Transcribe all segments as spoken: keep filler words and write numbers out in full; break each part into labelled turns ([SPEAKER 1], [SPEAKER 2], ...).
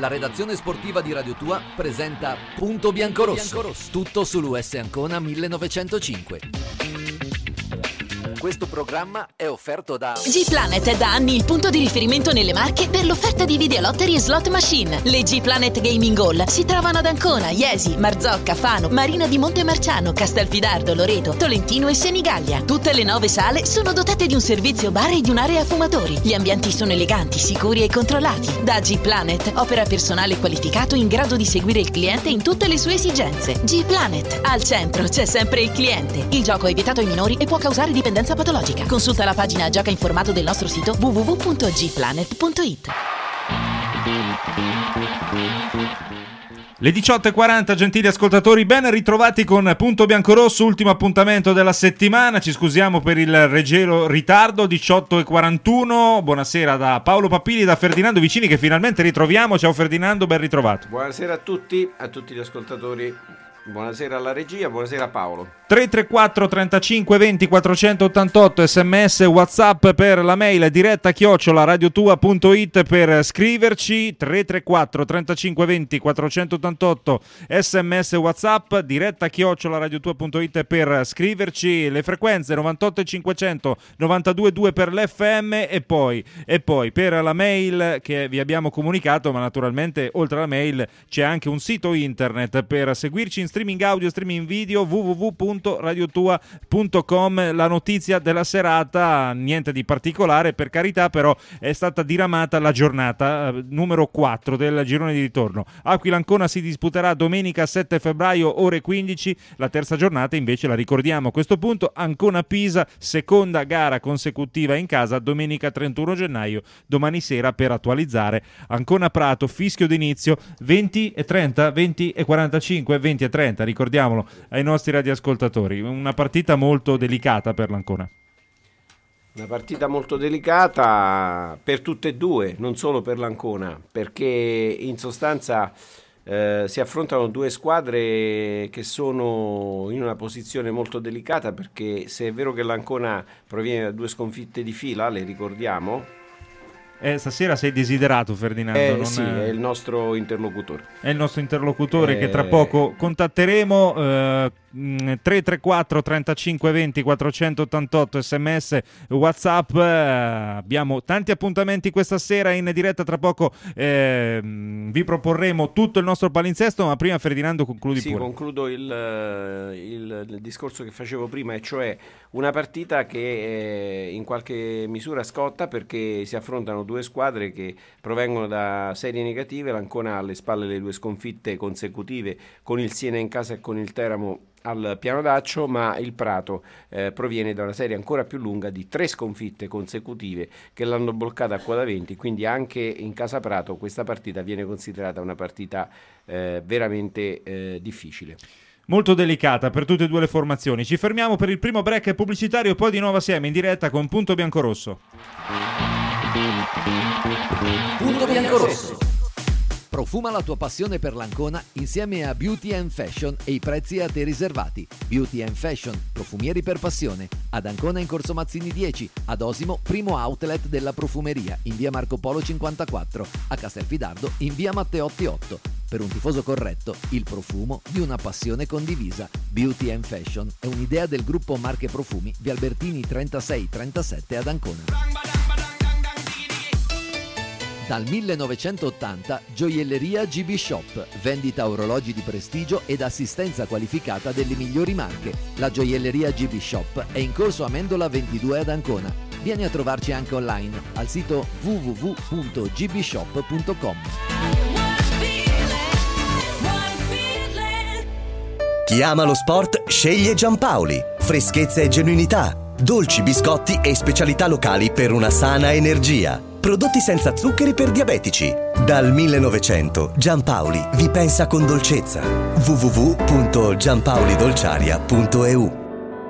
[SPEAKER 1] La redazione sportiva di Radio Tua presenta Punto Biancorosso, tutto sull'U S Ancona millenovecentocinque. Questo programma è offerto da
[SPEAKER 2] G-Planet è da anni il punto di riferimento nelle Marche per l'offerta di videolottery e slot machine. Le G-Planet Gaming Hall si trovano ad Ancona, Iesi, Marzocca, Fano, Marina di Montemarciano, Castelfidardo, Loreto, Tolentino e Senigallia. Tutte le nove sale sono dotate di un servizio bar e di un'area fumatori. Gli ambienti sono eleganti, sicuri e controllati. Da G-Planet opera personale qualificato in grado di seguire il cliente in tutte le sue esigenze. G-Planet, al centro c'è sempre il cliente. Il gioco è vietato ai minori e può causare dipendenza patologica. Consulta la pagina Gioca informato del nostro sito w w w punto g planet punto i t.
[SPEAKER 3] Le diciotto e quaranta, gentili ascoltatori, ben ritrovati con Punto Biancorosso, ultimo appuntamento della settimana. Ci scusiamo per il leggero ritardo, diciotto e quarantuno. Buonasera da Paolo Papili e da Ferdinando Vicini, che finalmente ritroviamo. Ciao Ferdinando, ben ritrovato.
[SPEAKER 4] Buonasera a tutti, a tutti gli ascoltatori. Buonasera alla regia, buonasera Paolo.
[SPEAKER 3] tre tre quattro trentacinque venti quattrocentottantotto, sms, whatsapp per la mail, diretta chiocciola radiotua punto it per scriverci. Tre tre quattro trentacinque venti quattrocentottantotto, sms, whatsapp, diretta chiocciola radiotua punto it per scriverci. Le frequenze novantotto e cinquecento, novantadue e due per l'F M e poi, e poi per la mail che vi abbiamo comunicato, ma naturalmente oltre alla mail c'è anche un sito internet per seguirci in streaming audio, streaming video, w w w punto radiotua punto com. La notizia della serata, niente di particolare per carità, però è stata diramata la giornata eh, numero quattro del girone di ritorno. Aquila Ancona si disputerà domenica sette febbraio ore quindici, la terza giornata invece la ricordiamo a questo punto, Ancona Pisa, seconda gara consecutiva in casa, domenica trentuno gennaio, domani sera per attualizzare. Ancona Prato, fischio d'inizio venti e trenta, venti e quarantacinque, venti e trenta, ricordiamolo ai nostri radioascoltatori. Una partita molto delicata per l'Ancona.
[SPEAKER 4] Una partita molto delicata per tutte e due, non solo per l'Ancona, perché in sostanza eh, si affrontano due squadre che sono in una posizione molto delicata, perché se è vero che l'Ancona proviene da due sconfitte di fila, le ricordiamo.
[SPEAKER 3] Eh, stasera sei desiderato, Ferdinando.
[SPEAKER 4] Eh,
[SPEAKER 3] non
[SPEAKER 4] sì,
[SPEAKER 3] è...
[SPEAKER 4] è il nostro interlocutore.
[SPEAKER 3] È il nostro interlocutore
[SPEAKER 4] eh...
[SPEAKER 3] che tra poco contatteremo. eh, tre tre quattro trentacinque venti quattrocentottantotto, sms, whatsapp. eh, abbiamo tanti appuntamenti questa sera in diretta, tra poco eh, vi proporremo tutto il nostro palinsesto, ma prima Ferdinando concludi
[SPEAKER 4] sì,
[SPEAKER 3] pure.
[SPEAKER 4] concludo il, il, il discorso che facevo prima, e cioè una partita che eh, in qualche misura scotta, perché si affrontano due squadre che provengono da serie negative. L'Ancona ha alle spalle le due sconfitte consecutive, con il Siena in casa e con il Teramo al Pianodaccio, ma il Prato eh, proviene da una serie ancora più lunga di tre sconfitte consecutive che l'hanno bloccata a quota venti, quindi anche in casa Prato questa partita viene considerata una partita eh, veramente eh, difficile.
[SPEAKER 3] Molto delicata per tutte e due le formazioni. Ci fermiamo per il primo break pubblicitario, poi di nuovo assieme in diretta con Punto Biancorosso.
[SPEAKER 1] Punto Biancorosso. Profuma la tua passione per l'Ancona insieme a Beauty and Fashion e i prezzi a te riservati. Beauty and Fashion, profumieri per passione. Ad Ancona in Corso Mazzini dieci, ad Osimo, primo outlet della profumeria, in via Marco Polo cinquantaquattro, a Castelfidardo in via Matteotti otto. Per un tifoso corretto, il profumo di una passione condivisa. Beauty and Fashion è un'idea del gruppo Marche Profumi, via Albertini trentasei trentasette ad Ancona. Dal millenovecentottanta, gioielleria G B Shop, vendita orologi di prestigio ed assistenza qualificata delle migliori marche. La gioielleria G B Shop è in corso Amendola ventidue ad Ancona. Vieni a trovarci anche online al sito w w w punto g b shop punto com.
[SPEAKER 5] Chi ama lo sport sceglie Giampaoli. Freschezza e genuinità, dolci, biscotti e specialità locali per una sana energia. Prodotti senza zuccheri per diabetici. Dal millenovecento Giampaoli vi pensa con dolcezza. w w w punto giampaolidolciaria punto e u.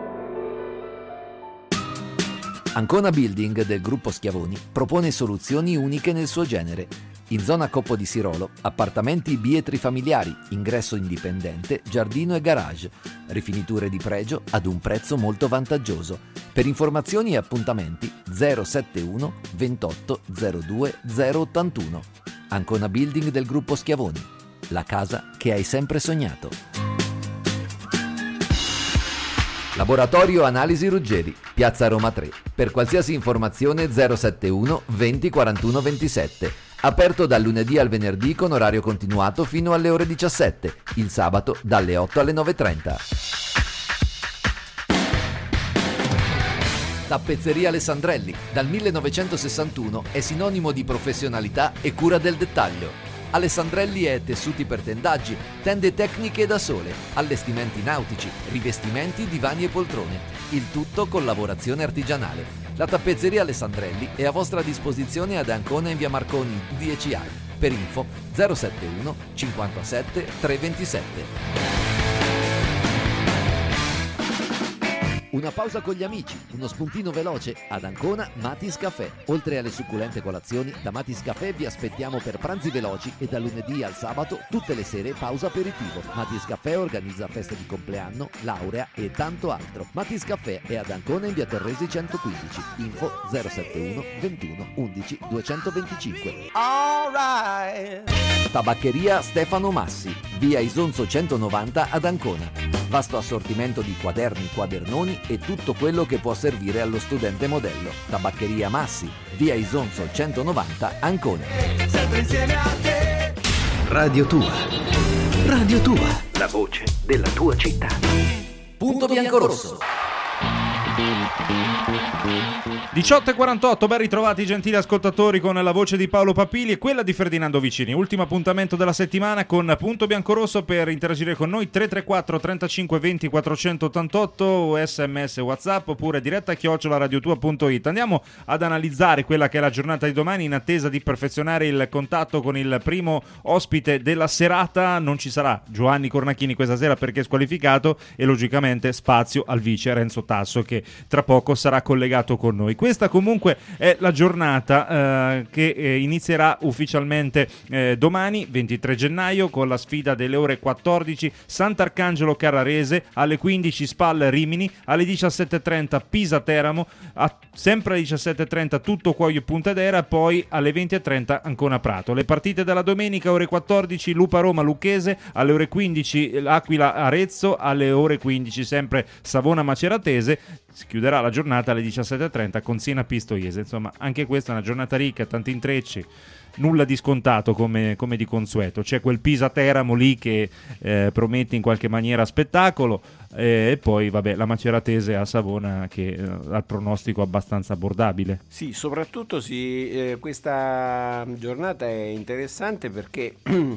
[SPEAKER 1] Ancona Building del gruppo Schiavoni propone soluzioni uniche nel suo genere. In zona Coppo di Sirolo, appartamenti bietri familiari, ingresso indipendente, giardino e garage, rifiniture di pregio ad un prezzo molto vantaggioso. Per informazioni e appuntamenti zero settantuno ventotto zero due zero ottantuno. Ancona Building del gruppo Schiavoni. La casa che hai sempre sognato. Laboratorio Analisi Ruggeri, Piazza Roma tre. Per qualsiasi informazione zero settantuno venti quarantuno ventisette. Aperto dal lunedì al venerdì con orario continuato fino alle ore diciassette. Il sabato dalle otto alle nove e trenta. Tappezzeria Alessandrelli, dal millenovecentosessantuno è sinonimo di professionalità e cura del dettaglio. Alessandrelli è tessuti per tendaggi, tende tecniche da sole, allestimenti nautici, rivestimenti, divani e poltrone. Il tutto con lavorazione artigianale. La tappezzeria Alessandrelli è a vostra disposizione ad Ancona in via Marconi dieci A. Per info zero settantuno cinquantasette trecentoventisette. Una pausa con gli amici, uno spuntino veloce ad Ancona Matis Caffè. Oltre alle succulente colazioni, da Matis Caffè vi aspettiamo per pranzi veloci e dal lunedì al sabato tutte le sere pausa aperitivo. Matis Caffè organizza feste di compleanno, laurea e tanto altro. Matis Caffè è ad Ancona in via Torresi centoquindici. Info zero settantuno ventuno undici duecentoventicinque. All right. Tabaccheria Stefano Massi, via Isonzo centonovanta ad Ancona. Vasto assortimento di quaderni, quadernoni e tutto quello che può servire allo studente modello. Tabaccheria Massi, via Isonzo centonovanta, Ancona. Sempre insieme a te.
[SPEAKER 5] Radio Tua. Radio Tua. La voce della tua città.
[SPEAKER 1] Punto biancorosso.
[SPEAKER 3] diciotto e quarantotto, ben ritrovati gentili ascoltatori con la voce di Paolo Papili e quella di Ferdinando Vicini. Ultimo appuntamento della settimana con Punto Biancorosso. Per interagire con noi tre tre quattro trentacinque venti quattrocentottantotto, sms WhatsApp oppure diretta chiocciola radiotua punto it. Andiamo ad analizzare quella che è la giornata di domani in attesa di perfezionare il contatto con il primo ospite della serata. Non ci sarà Giovanni Cornacchini questa sera perché è squalificato e logicamente spazio al vice Renzo Tasso che tra poco sarà collegato con noi. Questa comunque è la giornata eh, che eh, inizierà ufficialmente eh, domani ventitré gennaio con la sfida delle ore quattordici Sant'Arcangelo Carrarese, alle quindici Spal Rimini, alle diciassette e trenta Pisa Teramo, a, sempre alle diciassette e trenta Tutto Cuoio Puntedera, poi alle venti e trenta Ancona Prato. Le partite della domenica ore quattordici Lupa Roma Lucchese, alle ore quindici Aquila Arezzo, alle ore quindici sempre Savona Maceratese. Si chiuderà la giornata alle diciassette e trenta con Siena Pistoiese. Insomma, anche questa è una giornata ricca, tanti intrecci, nulla di scontato come, come di consueto. C'è quel Pisa Teramo lì che eh, promette in qualche maniera spettacolo eh, e poi vabbè la Maceratese a Savona che eh, ha il pronostico abbastanza abbordabile.
[SPEAKER 4] Sì, soprattutto sì, eh, questa giornata è interessante perché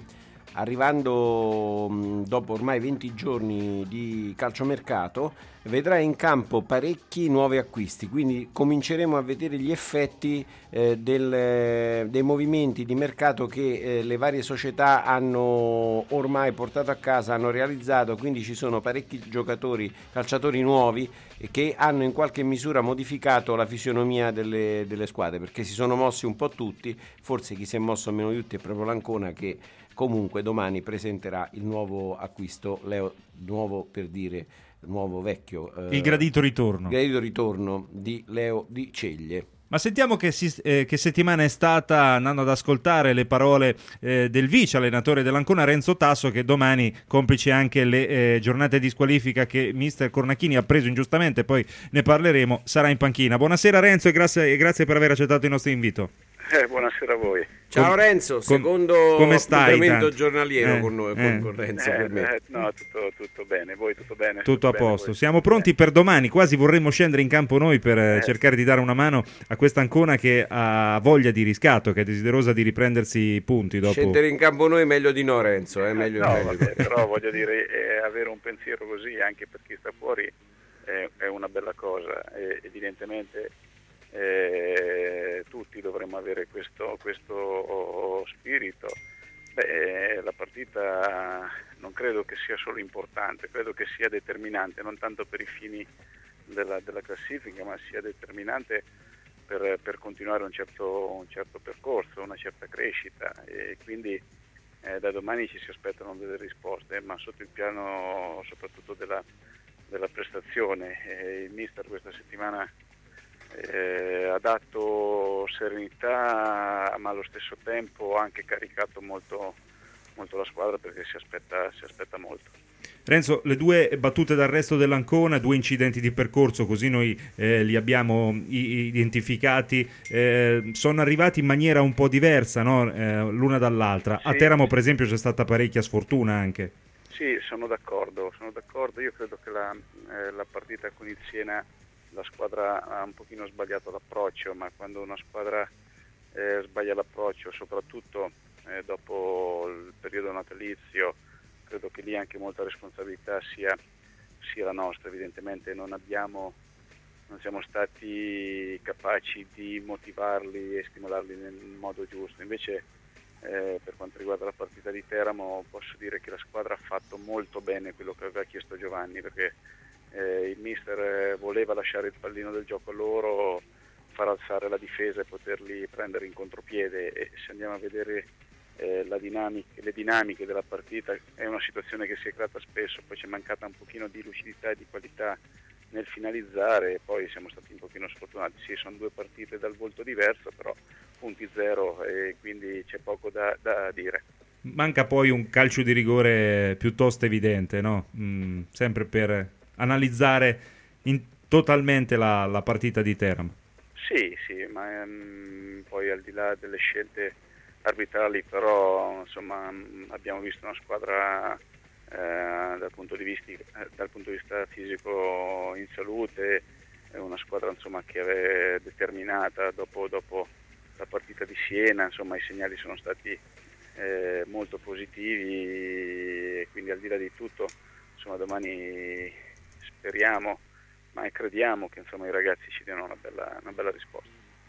[SPEAKER 4] arrivando mh, dopo ormai venti giorni di calciomercato vedrà in campo parecchi nuovi acquisti, quindi cominceremo a vedere gli effetti eh, del, dei movimenti di mercato che eh, le varie società hanno ormai portato a casa, hanno realizzato, quindi ci sono parecchi giocatori, calciatori nuovi che hanno in qualche misura modificato la fisionomia delle, delle squadre, perché si sono mossi un po' tutti, forse chi si è mosso meno di tutti è proprio l'Ancona che comunque domani presenterà il nuovo acquisto, Leo, nuovo per dire nuovo vecchio eh,
[SPEAKER 3] il gradito ritorno
[SPEAKER 4] il gradito ritorno di Leo Di Ceglie.
[SPEAKER 3] Ma sentiamo che, si, eh, che settimana è stata, andando ad ascoltare le parole eh, del vice allenatore dell'Ancona Renzo Tasso, che domani, complice anche le eh, giornate di squalifica che mister Cornacchini ha preso ingiustamente, poi ne parleremo, sarà in panchina. Buonasera Renzo e grazie, e grazie per aver accettato il nostro invito.
[SPEAKER 6] Eh, buonasera a voi.
[SPEAKER 4] Ciao
[SPEAKER 3] Com-
[SPEAKER 4] Renzo,
[SPEAKER 3] com-
[SPEAKER 4] secondo
[SPEAKER 3] come stai,
[SPEAKER 4] appuntamento
[SPEAKER 3] tanto?
[SPEAKER 4] giornaliero
[SPEAKER 3] Eh,
[SPEAKER 4] con noi,
[SPEAKER 3] eh.
[SPEAKER 4] con Renzo
[SPEAKER 6] Eh,
[SPEAKER 4] per me.
[SPEAKER 6] eh, no, tutto, tutto bene, voi tutto bene?
[SPEAKER 3] Tutto a
[SPEAKER 6] bene,
[SPEAKER 3] posto,
[SPEAKER 6] voi?
[SPEAKER 3] siamo pronti
[SPEAKER 6] Eh.
[SPEAKER 3] per domani, quasi vorremmo scendere in campo noi per eh. cercare di dare una mano a questa Ancona che ha voglia di riscatto, che è desiderosa di riprendersi i punti dopo.
[SPEAKER 4] Scendere in campo noi meglio di no Renzo, eh? meglio,
[SPEAKER 6] No,
[SPEAKER 4] meglio.
[SPEAKER 6] vabbè, però voglio dire, eh, avere un pensiero così anche per chi sta fuori è, è una bella cosa, e, evidentemente eh, tutti dovremmo avere questo, questo spirito. Beh, la partita non credo che sia solo importante, credo che sia determinante, non tanto per i fini della, della classifica, ma sia determinante per, per continuare un certo, un certo percorso, una certa crescita, e quindi eh, da domani ci si aspettano delle risposte, ma sotto il piano soprattutto della, della prestazione. Eh, il mister questa settimana eh, ha dato serenità, ma allo stesso tempo ha anche caricato molto, molto la squadra, perché si aspetta, si aspetta molto.
[SPEAKER 3] Renzo, le due battute d'arresto dell'Ancona, due incidenti di percorso, così noi eh, li abbiamo i- identificati, eh, sono arrivati in maniera un po' diversa, no? eh, l'una dall'altra.
[SPEAKER 6] Sì.
[SPEAKER 3] A Teramo, per esempio, c'è stata parecchia sfortuna anche.
[SPEAKER 6] Sì, sono d'accordo, sono d'accordo. Io credo che la, eh, la partita con il Siena, la squadra ha un pochino sbagliato l'approccio, ma quando una squadra eh, sbaglia l'approccio, soprattutto eh, dopo il periodo natalizio, credo che lì anche molta responsabilità sia, sia la nostra. Evidentemente non abbiamo, non siamo stati capaci di motivarli e stimolarli nel modo giusto. Invece eh, per quanto riguarda la partita di Teramo, posso dire che la squadra ha fatto molto bene quello che aveva chiesto Giovanni, perché eh, il mister voleva lasciare il pallino del gioco a loro, far alzare la difesa e poterli prendere in contropiede. E se andiamo a vedere Eh, la dinamica, le dinamiche della partita, è una situazione che si è creata spesso, poi c'è mancata un pochino di lucidità e di qualità nel finalizzare, e poi siamo stati un pochino sfortunati. Sì, sono due partite dal volto diverso, però punti zero, e quindi c'è poco da, da dire.
[SPEAKER 3] Manca poi un calcio di rigore piuttosto evidente, no? Mm, sempre per analizzare in, totalmente la, la partita di Teramo.
[SPEAKER 6] Sì, sì, ma um, poi al di là delle scelte arbitrali, però insomma abbiamo visto una squadra eh, dal punto di vista, eh, dal punto di vista fisico in salute, una squadra insomma che è determinata dopo, dopo la partita di Siena. Insomma, i segnali sono stati eh, molto positivi, e quindi al di là di tutto, insomma, domani speriamo, ma crediamo che insomma i ragazzi ci diano una bella, una bella risposta.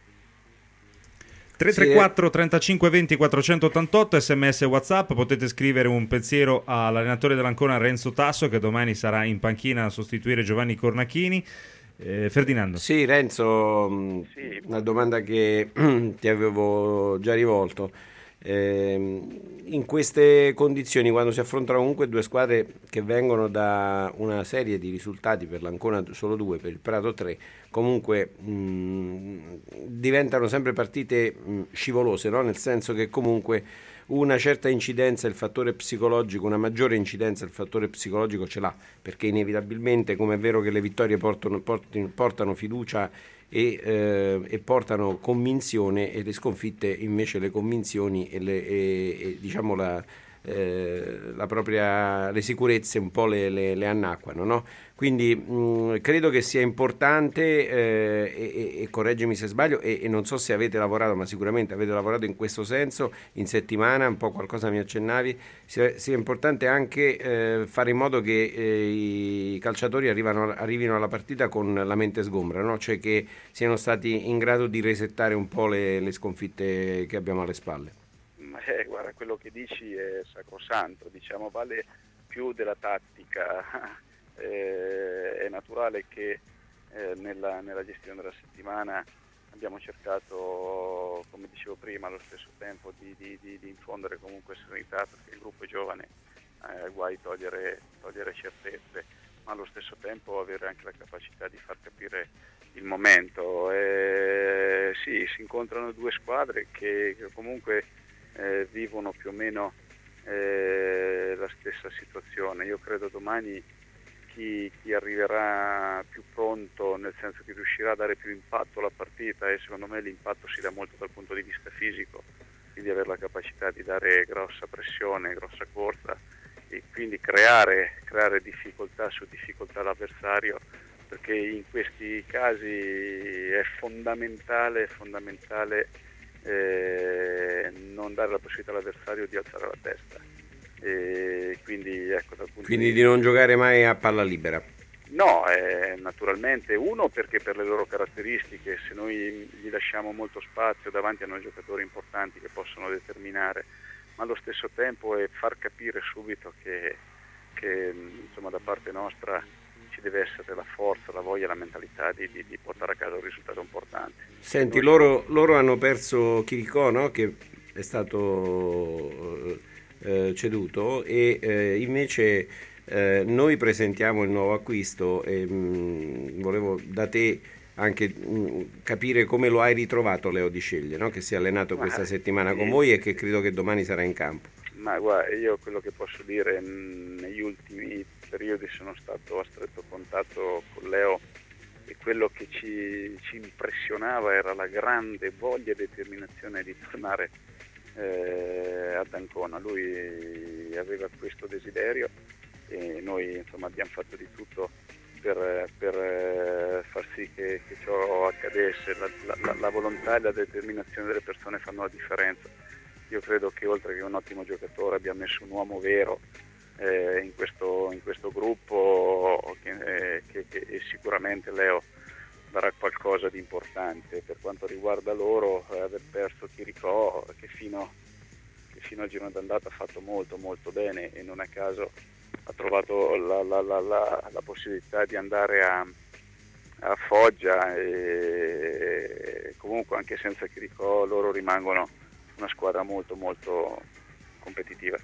[SPEAKER 3] tre tre quattro trentacinque venti quattrocentottantotto, sms e WhatsApp. Potete scrivere un pensiero all'allenatore dell'Ancona Renzo Tasso, che domani sarà in panchina a sostituire Giovanni Cornachini. eh, Ferdinando.
[SPEAKER 4] Sì, Renzo,
[SPEAKER 6] Sì.
[SPEAKER 4] una domanda che ti avevo già rivolto. Eh, in queste condizioni, quando si affrontano comunque due squadre che vengono da una serie di risultati, per l'Ancona solo due, per il Prato tre, comunque mh, diventano sempre partite mh, scivolose, no? Nel senso che comunque una certa incidenza, il fattore psicologico, una maggiore incidenza il fattore psicologico ce l'ha, perché inevitabilmente, come è vero che le vittorie portano, portano, portano fiducia e, eh, e portano convinzione, e le sconfitte invece le convinzioni e, le, e, e diciamo la, eh, la propria, le sicurezze un po' le, le, le annacquano, no? Quindi mh, credo che sia importante, eh, e, e correggimi se sbaglio, e, e non so se avete lavorato, ma sicuramente avete lavorato in questo senso in settimana, un po' qualcosa mi accennavi, sia, sia importante anche eh, fare in modo che eh, i calciatori arrivano, arrivino alla partita con la mente sgombra, no? Cioè che siano stati in grado di resettare un po' le, le sconfitte che abbiamo alle spalle.
[SPEAKER 6] Eh, guarda, quello che dici è sacrosanto, diciamo, vale più della tattica. Eh, è naturale che eh, nella, nella gestione della settimana abbiamo cercato, come dicevo prima, allo stesso tempo di, di, di, di infondere comunque serenità, perché il gruppo è giovane, eh, guai togliere, togliere certezze, ma allo stesso tempo avere anche la capacità di far capire il momento. Eh, sì, si incontrano due squadre che, che comunque eh, vivono più o meno eh, la stessa situazione. Io credo domani Chi, chi arriverà più pronto, nel senso che riuscirà a dare più impatto alla partita, e secondo me l'impatto si dà molto dal punto di vista fisico, quindi avere la capacità di dare grossa pressione, grossa corsa, e quindi creare, creare difficoltà su difficoltà all'avversario, perché in questi casi è fondamentale, è fondamentale eh, non dare la possibilità all'avversario di alzare la testa. E quindi, ecco, dal punto
[SPEAKER 4] Quindi
[SPEAKER 6] di...
[SPEAKER 4] di non giocare mai a palla libera.
[SPEAKER 6] No, eh, naturalmente, uno perché per le loro caratteristiche, se noi gli lasciamo molto spazio davanti a noi giocatori importanti che possono determinare, ma allo stesso tempo è far capire subito che, che insomma, da parte nostra ci deve essere la forza, la voglia, la mentalità di, di, di portare a casa un risultato importante.
[SPEAKER 4] Senti,
[SPEAKER 6] noi...
[SPEAKER 4] loro, loro hanno perso Chirico, no? Che è stato eh, ceduto, e eh, invece eh, noi presentiamo il nuovo acquisto, e mh, volevo da te anche mh, capire come lo hai ritrovato Leo Di Ceglie, no? Che si è allenato questa ma, settimana sì. con voi e che credo che domani sarà in campo.
[SPEAKER 6] Ma guarda, io quello che posso dire, mh, negli ultimi periodi sono stato a stretto contatto con Leo e quello che ci, ci impressionava era la grande voglia e determinazione di tornare eh, ad Ancona. Lui aveva questo desiderio e noi insomma abbiamo fatto di tutto per, per far sì che, che ciò accadesse. La, la, la volontà e la determinazione delle persone fanno la differenza. Io credo che oltre che un ottimo giocatore abbia messo un uomo vero eh, in, questo, in questo gruppo che, eh, che, che e sicuramente Leo darà qualcosa di importante. Per quanto riguarda loro, eh, aver perso Chiricò che fino, che fino al girone d'andata ha fatto molto molto bene e non a caso ha trovato la, la, la, la, la possibilità di andare a, a Foggia e comunque anche senza Chiricò loro rimangono una squadra molto molto competitiva.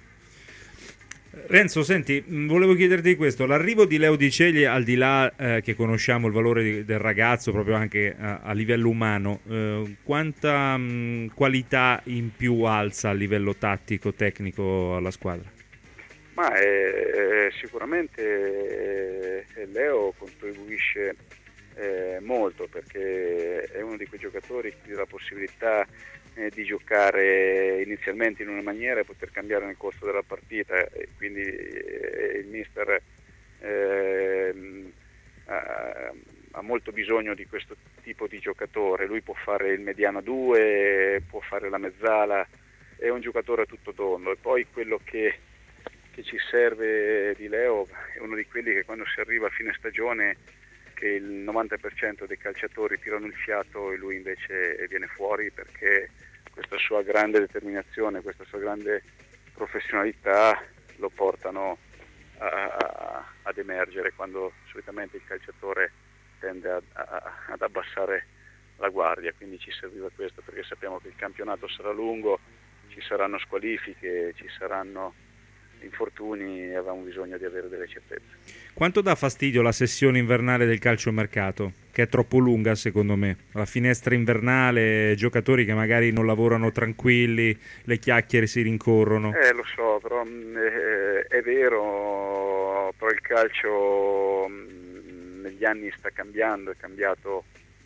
[SPEAKER 3] Renzo, senti, volevo chiederti questo, l'arrivo di Leo Di Ceglie, al di là eh, che conosciamo il valore di, del ragazzo proprio anche a, a livello umano, eh, quanta mh, qualità in più alza a livello tattico, tecnico alla squadra?
[SPEAKER 6] Ma eh, sicuramente eh, Leo contribuisce eh, molto perché è uno di quei giocatori che ti dà la possibilità Eh, di giocare inizialmente in una maniera e poter cambiare nel corso della partita e quindi eh, il mister eh, ha, ha molto bisogno di questo tipo di giocatore. Lui può fare il mediano due, può fare la mezzala, è un giocatore a tutto tondo e poi quello che, che ci serve di Leo è uno di quelli che quando si arriva a fine stagione che il novanta per cento dei calciatori tirano il fiato e lui invece viene fuori perché questa sua grande determinazione, questa sua grande professionalità lo portano a, a, ad emergere quando solitamente il calciatore tende a, a, ad abbassare la guardia. Quindi ci serviva questo perché sappiamo che il campionato sarà lungo, ci saranno squalifiche, ci saranno infortuni e avevamo bisogno di avere delle certezze.
[SPEAKER 3] Quanto dà fastidio la sessione invernale del calciomercato, che è troppo lunga secondo me? La finestra invernale, giocatori che magari non lavorano tranquilli, le chiacchiere si rincorrono.
[SPEAKER 6] Eh lo so, però eh, è vero, però il calcio mh, negli anni sta cambiando, è cambiato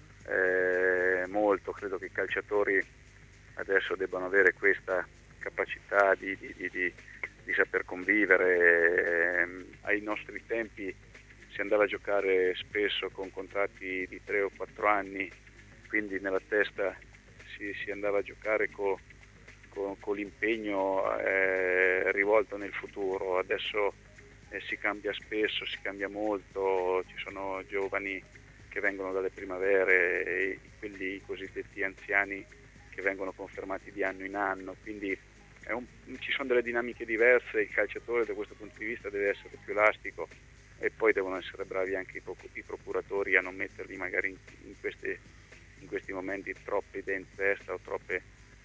[SPEAKER 6] eh, molto. Credo che i calciatori adesso debbano avere questa capacità di, di, di, di di saper convivere. Ai nostri tempi si andava a giocare spesso con contratti di tre o quattro anni, quindi nella testa si, si andava a giocare con co, co l'impegno eh, rivolto nel futuro. Adesso eh, si cambia spesso, si cambia molto, ci sono giovani che vengono dalle primavere e quelli cosiddetti anziani che vengono confermati di anno in anno, quindi È un, ci sono delle dinamiche diverse, il calciatore da questo punto di vista deve essere più elastico e poi devono essere bravi anche i, i procuratori a non metterli magari in, in, queste, in questi momenti troppe idee in testa o troppe,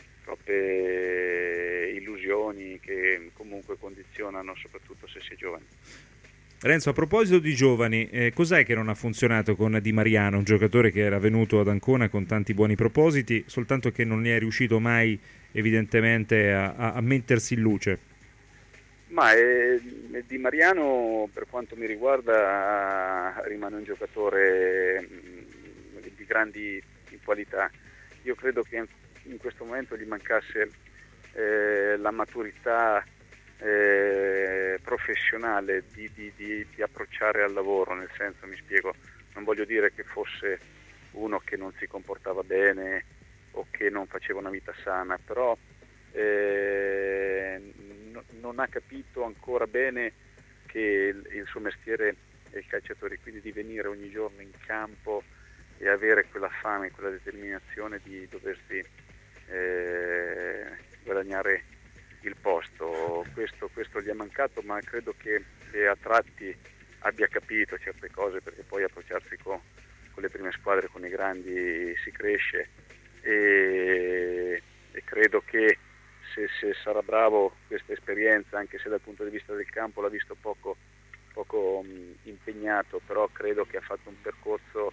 [SPEAKER 6] troppe illusioni che comunque condizionano soprattutto se si è giovani.
[SPEAKER 3] Renzo, a proposito di giovani, eh, cos'è che non ha funzionato con Di Mariano, un giocatore che era venuto ad Ancona con tanti buoni propositi, soltanto che non ne è riuscito mai evidentemente a, a, a mettersi in luce?
[SPEAKER 6] Ma eh, Di Mariano per quanto mi riguarda rimane un giocatore mh, di grandi qualità. Io credo che in questo momento gli mancasse eh, la maturità Eh, professionale di, di, di, di approcciare al lavoro, nel senso, mi spiego, non voglio dire che fosse uno che non si comportava bene o che non faceva una vita sana, però eh, no, non ha capito ancora bene che il, il suo mestiere è il calciatore, quindi di venire ogni giorno in campo e avere quella fame, quella determinazione di doversi eh, guadagnare il posto. Questo, questo gli è mancato, ma credo che, che a tratti abbia capito certe cose, perché poi approcciarsi con, con le prime squadre, con i grandi si cresce e, e credo che se, se sarà bravo questa esperienza, anche se dal punto di vista del campo l'ha visto poco, poco mh, impegnato, però credo che ha fatto un percorso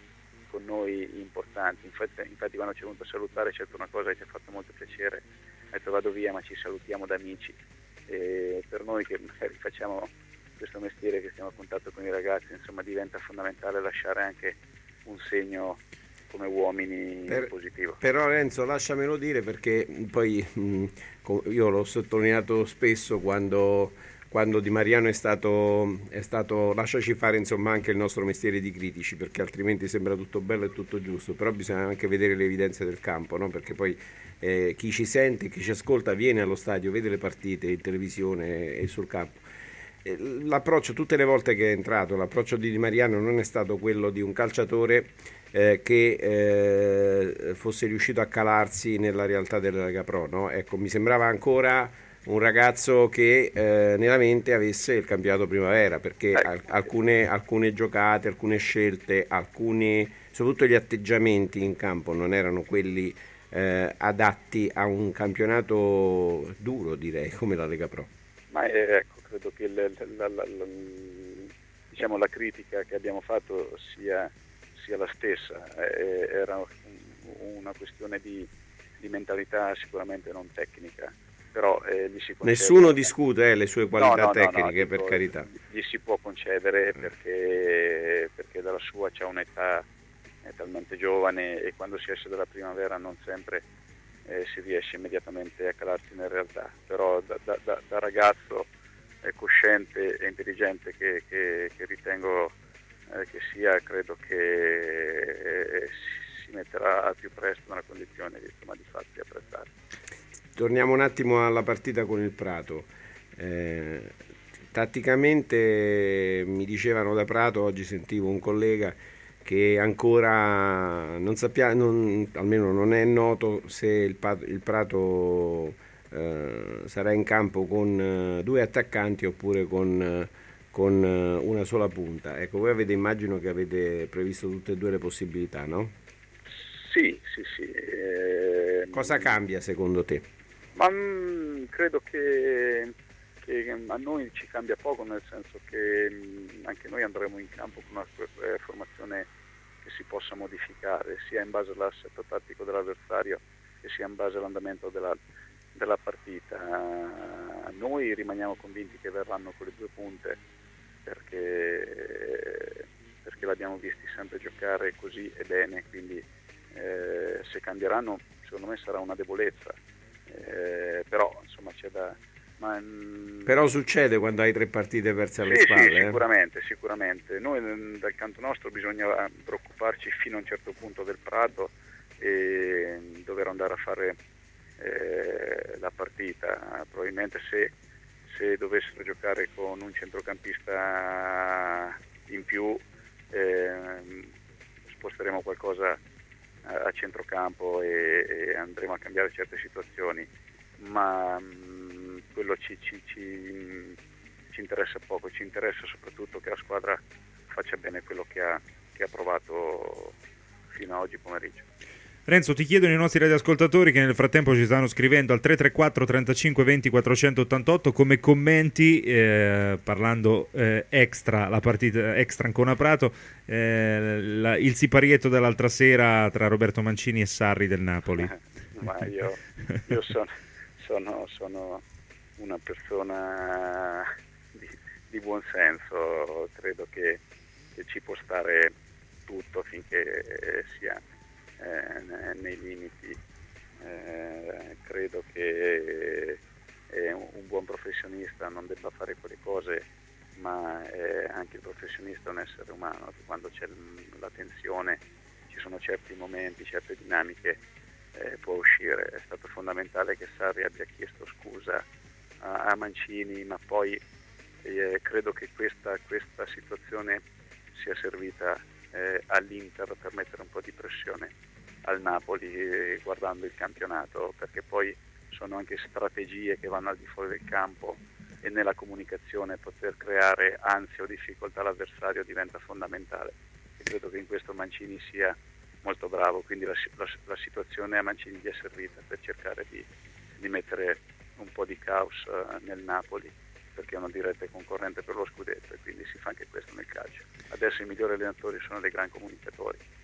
[SPEAKER 6] con noi importanti. Infatti, infatti quando ci è venuto a salutare c'è una cosa che ci ha fatto molto piacere, ha detto vado via ma ci salutiamo da amici. E per noi che magari facciamo questo mestiere, che stiamo a contatto con i ragazzi, insomma diventa fondamentale lasciare anche un segno come uomini
[SPEAKER 4] per,
[SPEAKER 6] positivo.
[SPEAKER 4] Però Renzo, lasciamelo dire, perché poi mh, io l'ho sottolineato spesso quando, quando Di Mariano è stato, è stato lasciaci fare insomma anche il nostro mestiere di critici, perché altrimenti sembra tutto bello e tutto giusto, però bisogna anche vedere le evidenze del campo, no? Perché poi eh, chi ci sente, chi ci ascolta viene allo stadio, vede le partite in televisione e sul campo. L'approccio, tutte le volte che è entrato, l'approccio di Di Mariano non è stato quello di un calciatore eh, che eh, fosse riuscito a calarsi nella realtà della Lega Pro, no? Ecco, mi sembrava ancora un ragazzo che eh, nella mente avesse il campionato primavera, perché al- alcune, alcune giocate, alcune scelte, alcuni, soprattutto gli atteggiamenti in campo non erano quelli eh, adatti a un campionato duro, direi, come la Lega Pro.
[SPEAKER 6] Ma eh, ecco, credo che la, la, la, la, diciamo, la critica che abbiamo fatto sia, sia la stessa, eh, era una questione di, di mentalità sicuramente non tecnica, però eh, gli si concede...
[SPEAKER 4] Nessuno discute eh, le sue qualità
[SPEAKER 6] no, no,
[SPEAKER 4] tecniche,
[SPEAKER 6] no, no,
[SPEAKER 4] per
[SPEAKER 6] dico,
[SPEAKER 4] carità.
[SPEAKER 6] Gli si può concedere perché, perché dalla sua c'è un'età è talmente giovane e quando si esce dalla primavera non sempre... Eh, si riesce immediatamente a calarsi in realtà, però da, da, da, da ragazzo eh, cosciente e intelligente che, che, che ritengo eh, che sia, credo che eh, si metterà al più presto nella condizione di, insomma, di farsi apprezzare.
[SPEAKER 4] Torniamo un attimo alla partita con il Prato. Eh, tatticamente mi dicevano da Prato, oggi sentivo un collega che ancora non sappiamo, non, almeno non è noto se il, il Prato eh, sarà in campo con eh, due attaccanti oppure con, eh, con eh, una sola punta. Ecco, voi avete, immagino che avete previsto tutte e due le possibilità, no?
[SPEAKER 6] Sì, sì, sì. Eh,
[SPEAKER 4] Cosa cambia secondo te?
[SPEAKER 6] Ma mh, credo che, che a noi ci cambia poco, nel senso che mh, anche noi andremo in campo con una eh, formazione che si possa modificare sia in base all'assetto tattico dell'avversario che sia in base all'andamento della, della partita. Noi rimaniamo convinti che verranno con le due punte perché, perché l'abbiamo visti sempre giocare così e bene, quindi eh, se cambieranno secondo me sarà una debolezza, eh, però insomma c'è da... Ma,
[SPEAKER 4] però succede quando hai tre partite perse alle
[SPEAKER 6] sì,
[SPEAKER 4] spalle.
[SPEAKER 6] Sì,
[SPEAKER 4] eh?
[SPEAKER 6] sicuramente, sicuramente. Noi dal canto nostro bisogna preoccuparci fino a un certo punto del Prato e dover andare a fare eh, la partita. Probabilmente se, se dovessero giocare con un centrocampista in più eh, sposteremo qualcosa a, a centrocampo e, e andremo a cambiare certe situazioni, ma quello ci, ci, ci, ci interessa poco, ci interessa soprattutto che la squadra faccia bene quello che ha, che ha provato fino a oggi pomeriggio.
[SPEAKER 3] Renzo, ti chiedono i nostri radioascoltatori che nel frattempo ci stanno scrivendo al tre tre quattro trentacinque venti quattrocentottantotto come commenti, eh, parlando eh, extra, la partita extra Ancona Prato, eh, la, il siparietto dell'altra sera tra Roberto Mancini e Sarri del Napoli.
[SPEAKER 6] Ma io, io sono, sono, sono una persona di, di buon senso, credo che, che ci può stare tutto finché sia eh, nei limiti. Eh, credo che eh, un buon professionista non debba fare quelle cose, ma eh, anche il professionista è un essere umano, che quando c'è la tensione ci sono certi momenti, certe dinamiche, eh, può uscire. È stato fondamentale che Sarri abbia chiesto scusa a, a Mancini, ma poi eh, credo che questa, questa situazione sia servita eh, all'Inter per mettere un po' di pressione al Napoli eh, guardando il campionato, perché poi sono anche strategie che vanno al di fuori del campo e nella comunicazione poter creare ansia o difficoltà all'avversario diventa fondamentale, e credo che in questo Mancini sia molto bravo, quindi la, la, la situazione a Mancini gli è servita per cercare di, di mettere un po' di caos uh, nel Napoli, perché è una diretta concorrente per lo scudetto e quindi si fa anche questo nel calcio. Adesso i migliori allenatori sono dei gran comunicatori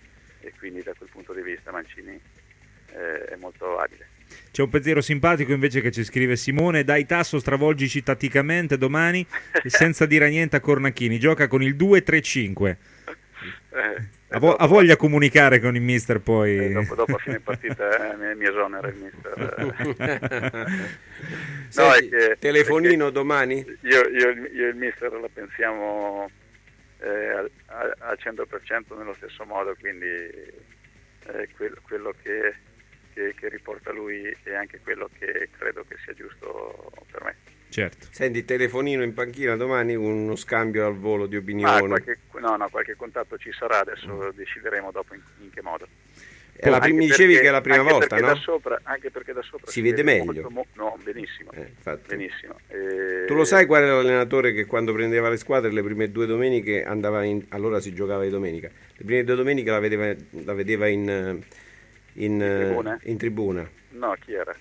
[SPEAKER 6] e quindi da quel punto di vista Mancini eh, è molto abile.
[SPEAKER 3] C'è un pensiero simpatico invece che ci scrive Simone: dai Tasso, stravolgici tatticamente domani senza dire niente a Cornacchini, gioca con il due tre cinque.
[SPEAKER 6] Eh,
[SPEAKER 3] ha, vo- ha voglia comunicare con il mister poi.
[SPEAKER 6] Eh, dopo, dopo a fine partita eh, mi, mi esonera il mister. No,
[SPEAKER 4] Senti,
[SPEAKER 6] è che,
[SPEAKER 4] telefonino
[SPEAKER 6] è che
[SPEAKER 4] domani?
[SPEAKER 6] Io, io, io e il mister la pensiamo eh, al, al cento per cento nello stesso modo, quindi eh, quello, quello che, che, che riporta lui è anche quello che credo che sia giusto per me.
[SPEAKER 3] Certo.
[SPEAKER 4] Senti, telefonino in panchina domani, uno scambio al volo di opinioni.
[SPEAKER 6] Ah, qualche, no, no, qualche contatto ci sarà, adesso decideremo dopo in, in che modo.
[SPEAKER 4] Eh, la, mi dicevi
[SPEAKER 6] perché,
[SPEAKER 4] che è la prima
[SPEAKER 6] anche
[SPEAKER 4] volta, no?
[SPEAKER 6] Da sopra, anche perché da sopra
[SPEAKER 4] si, si vede, vede meglio.
[SPEAKER 6] Molto, no, benissimo.
[SPEAKER 4] Eh,
[SPEAKER 6] benissimo. E...
[SPEAKER 4] Tu lo sai qual è l'allenatore che quando prendeva le squadre le prime due domeniche andava in... allora si giocava di domenica. Le prime due domeniche la vedeva, la vedeva in, in, in,
[SPEAKER 6] tribuna?
[SPEAKER 4] in tribuna.
[SPEAKER 6] No, chi era?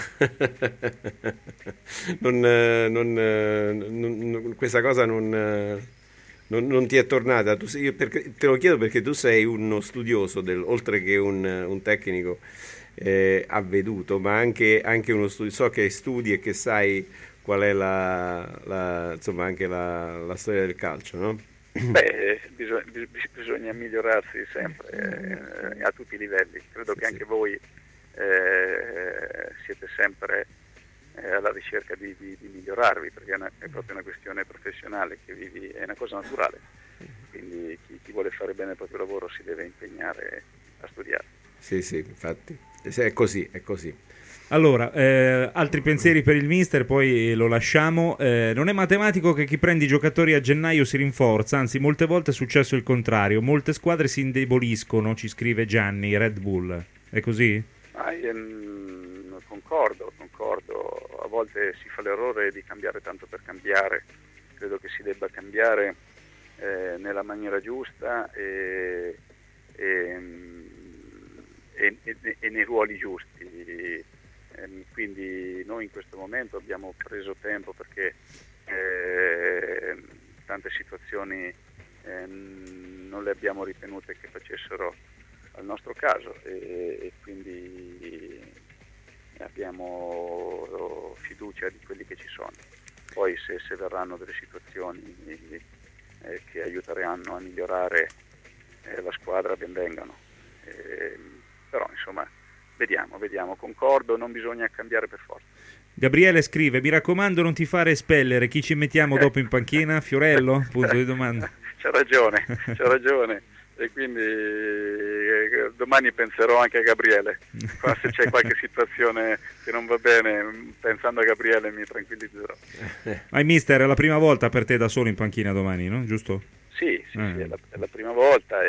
[SPEAKER 4] non, non, non, questa cosa non, non, non ti è tornata. Tu sei, io perché, te lo chiedo perché tu sei uno studioso, del, oltre che un, un tecnico eh, avveduto, ma anche, anche uno studio. So che studi e che sai qual è la, la, insomma, anche la, la storia del calcio, no?
[SPEAKER 6] Beh, bisogna, bisogna migliorarsi sempre eh, a tutti i livelli. Credo
[SPEAKER 4] sì,
[SPEAKER 6] che
[SPEAKER 4] sì.
[SPEAKER 6] anche voi Eh, siete sempre eh, alla ricerca di, di, di migliorarvi, perché è, una, è proprio una questione professionale che vivi, è una cosa naturale, quindi chi, chi vuole fare bene il proprio lavoro si deve impegnare a studiare.
[SPEAKER 4] Sì, sì, infatti è così, è così.
[SPEAKER 3] Allora, eh, altri pensieri per il mister, poi lo lasciamo. Eh, non è matematico che chi prende i giocatori a gennaio si rinforza, anzi molte volte è successo il contrario, molte squadre si indeboliscono, ci scrive Gianni, Red Bull. È così?
[SPEAKER 6] Ah, io, mh, concordo, concordo, a volte si fa l'errore di cambiare tanto per cambiare, credo che si debba cambiare eh, nella maniera giusta e, e, e, e, e nei ruoli giusti, e, quindi noi in questo momento abbiamo preso tempo perché eh, tante situazioni eh, non le abbiamo ritenute che facessero al nostro caso e, e quindi abbiamo fiducia di quelli che ci sono. Poi se, se verranno delle situazioni eh, che aiuteranno a migliorare eh, la squadra, ben vengano. Eh, però insomma vediamo, vediamo, concordo, non bisogna cambiare per forza.
[SPEAKER 3] Gabriele scrive: mi raccomando non ti fare espellere, chi ci mettiamo dopo in panchina? Fiorello? Punto di domanda.
[SPEAKER 6] C'ha ragione, c'ha ragione. E quindi eh, domani penserò anche a Gabriele, se c'è qualche situazione che non va bene, pensando a Gabriele mi tranquillizzerò.
[SPEAKER 3] Ma il mister è la prima volta per te da solo in panchina domani, no? Giusto?
[SPEAKER 6] Sì, sì,
[SPEAKER 3] eh.
[SPEAKER 6] sì è, la, è la prima volta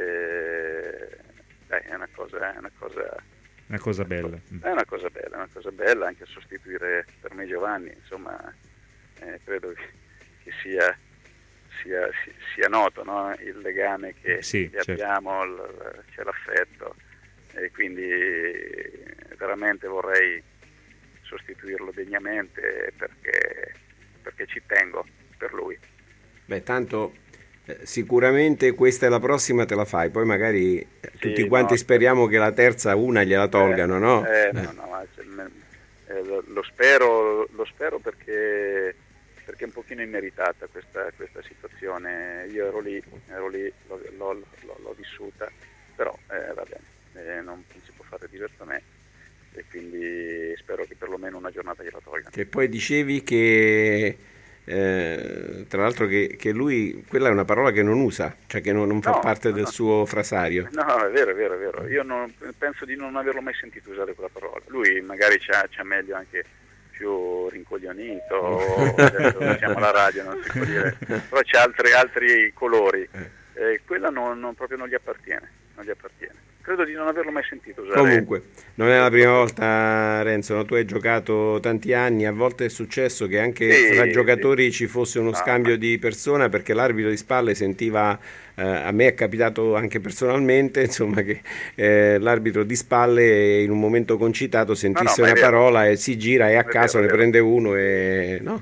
[SPEAKER 6] e dai, è una cosa, è una cosa,
[SPEAKER 3] una cosa bella.
[SPEAKER 6] È una cosa bella, una cosa bella anche sostituire per me Giovanni, insomma eh, credo che, che sia Sia, sia noto, no? Il legame che,
[SPEAKER 3] sì,
[SPEAKER 6] che
[SPEAKER 3] certo.
[SPEAKER 6] abbiamo, l, c'è l'affetto e quindi veramente vorrei sostituirlo degnamente perché, perché ci tengo per lui.
[SPEAKER 4] Beh, tanto eh, sicuramente questa è la prossima, te la fai, poi magari eh,
[SPEAKER 6] sì,
[SPEAKER 4] tutti quanti
[SPEAKER 6] no,
[SPEAKER 4] speriamo che la terza una gliela tolgano,
[SPEAKER 6] eh,
[SPEAKER 4] no?
[SPEAKER 6] Eh, no, no eh, lo, lo spero, lo spero perché perché è un pochino immeritata questa, questa situazione. Io ero lì, ero lì l'ho, l'ho, l'ho, l'ho vissuta, però eh, va bene, eh, non, non si può fare diverso a me e quindi spero che perlomeno una giornata gliela tolgano.
[SPEAKER 4] Che poi dicevi che eh, tra l'altro che, che lui, quella è una parola che non usa, cioè che non, non fa
[SPEAKER 6] no,
[SPEAKER 4] parte
[SPEAKER 6] no,
[SPEAKER 4] del
[SPEAKER 6] no.
[SPEAKER 4] suo frasario.
[SPEAKER 6] No, è vero, è vero, è vero. Io non, penso di non averlo mai sentito usare quella parola. Lui magari c'ha, c'ha meglio anche più rincoglionito, o adesso siamo alla radio, non si può dire, però c'è altri, altri colori, eh, quella non, non, proprio non gli appartiene, non gli appartiene. Credo di non averlo mai sentito usare.
[SPEAKER 4] Comunque, non è la prima volta, Renzo, no? Tu hai giocato tanti anni, a volte è successo che anche
[SPEAKER 6] sì,
[SPEAKER 4] tra giocatori
[SPEAKER 6] sì.
[SPEAKER 4] ci fosse uno
[SPEAKER 6] no,
[SPEAKER 4] scambio
[SPEAKER 6] ma...
[SPEAKER 4] di persona perché l'arbitro di spalle sentiva, eh, a me è capitato anche personalmente, insomma, che eh, l'arbitro di spalle in un momento concitato sentisse
[SPEAKER 6] no, no,
[SPEAKER 4] una parola e si gira e a caso
[SPEAKER 6] vero,
[SPEAKER 4] ne prende uno e no?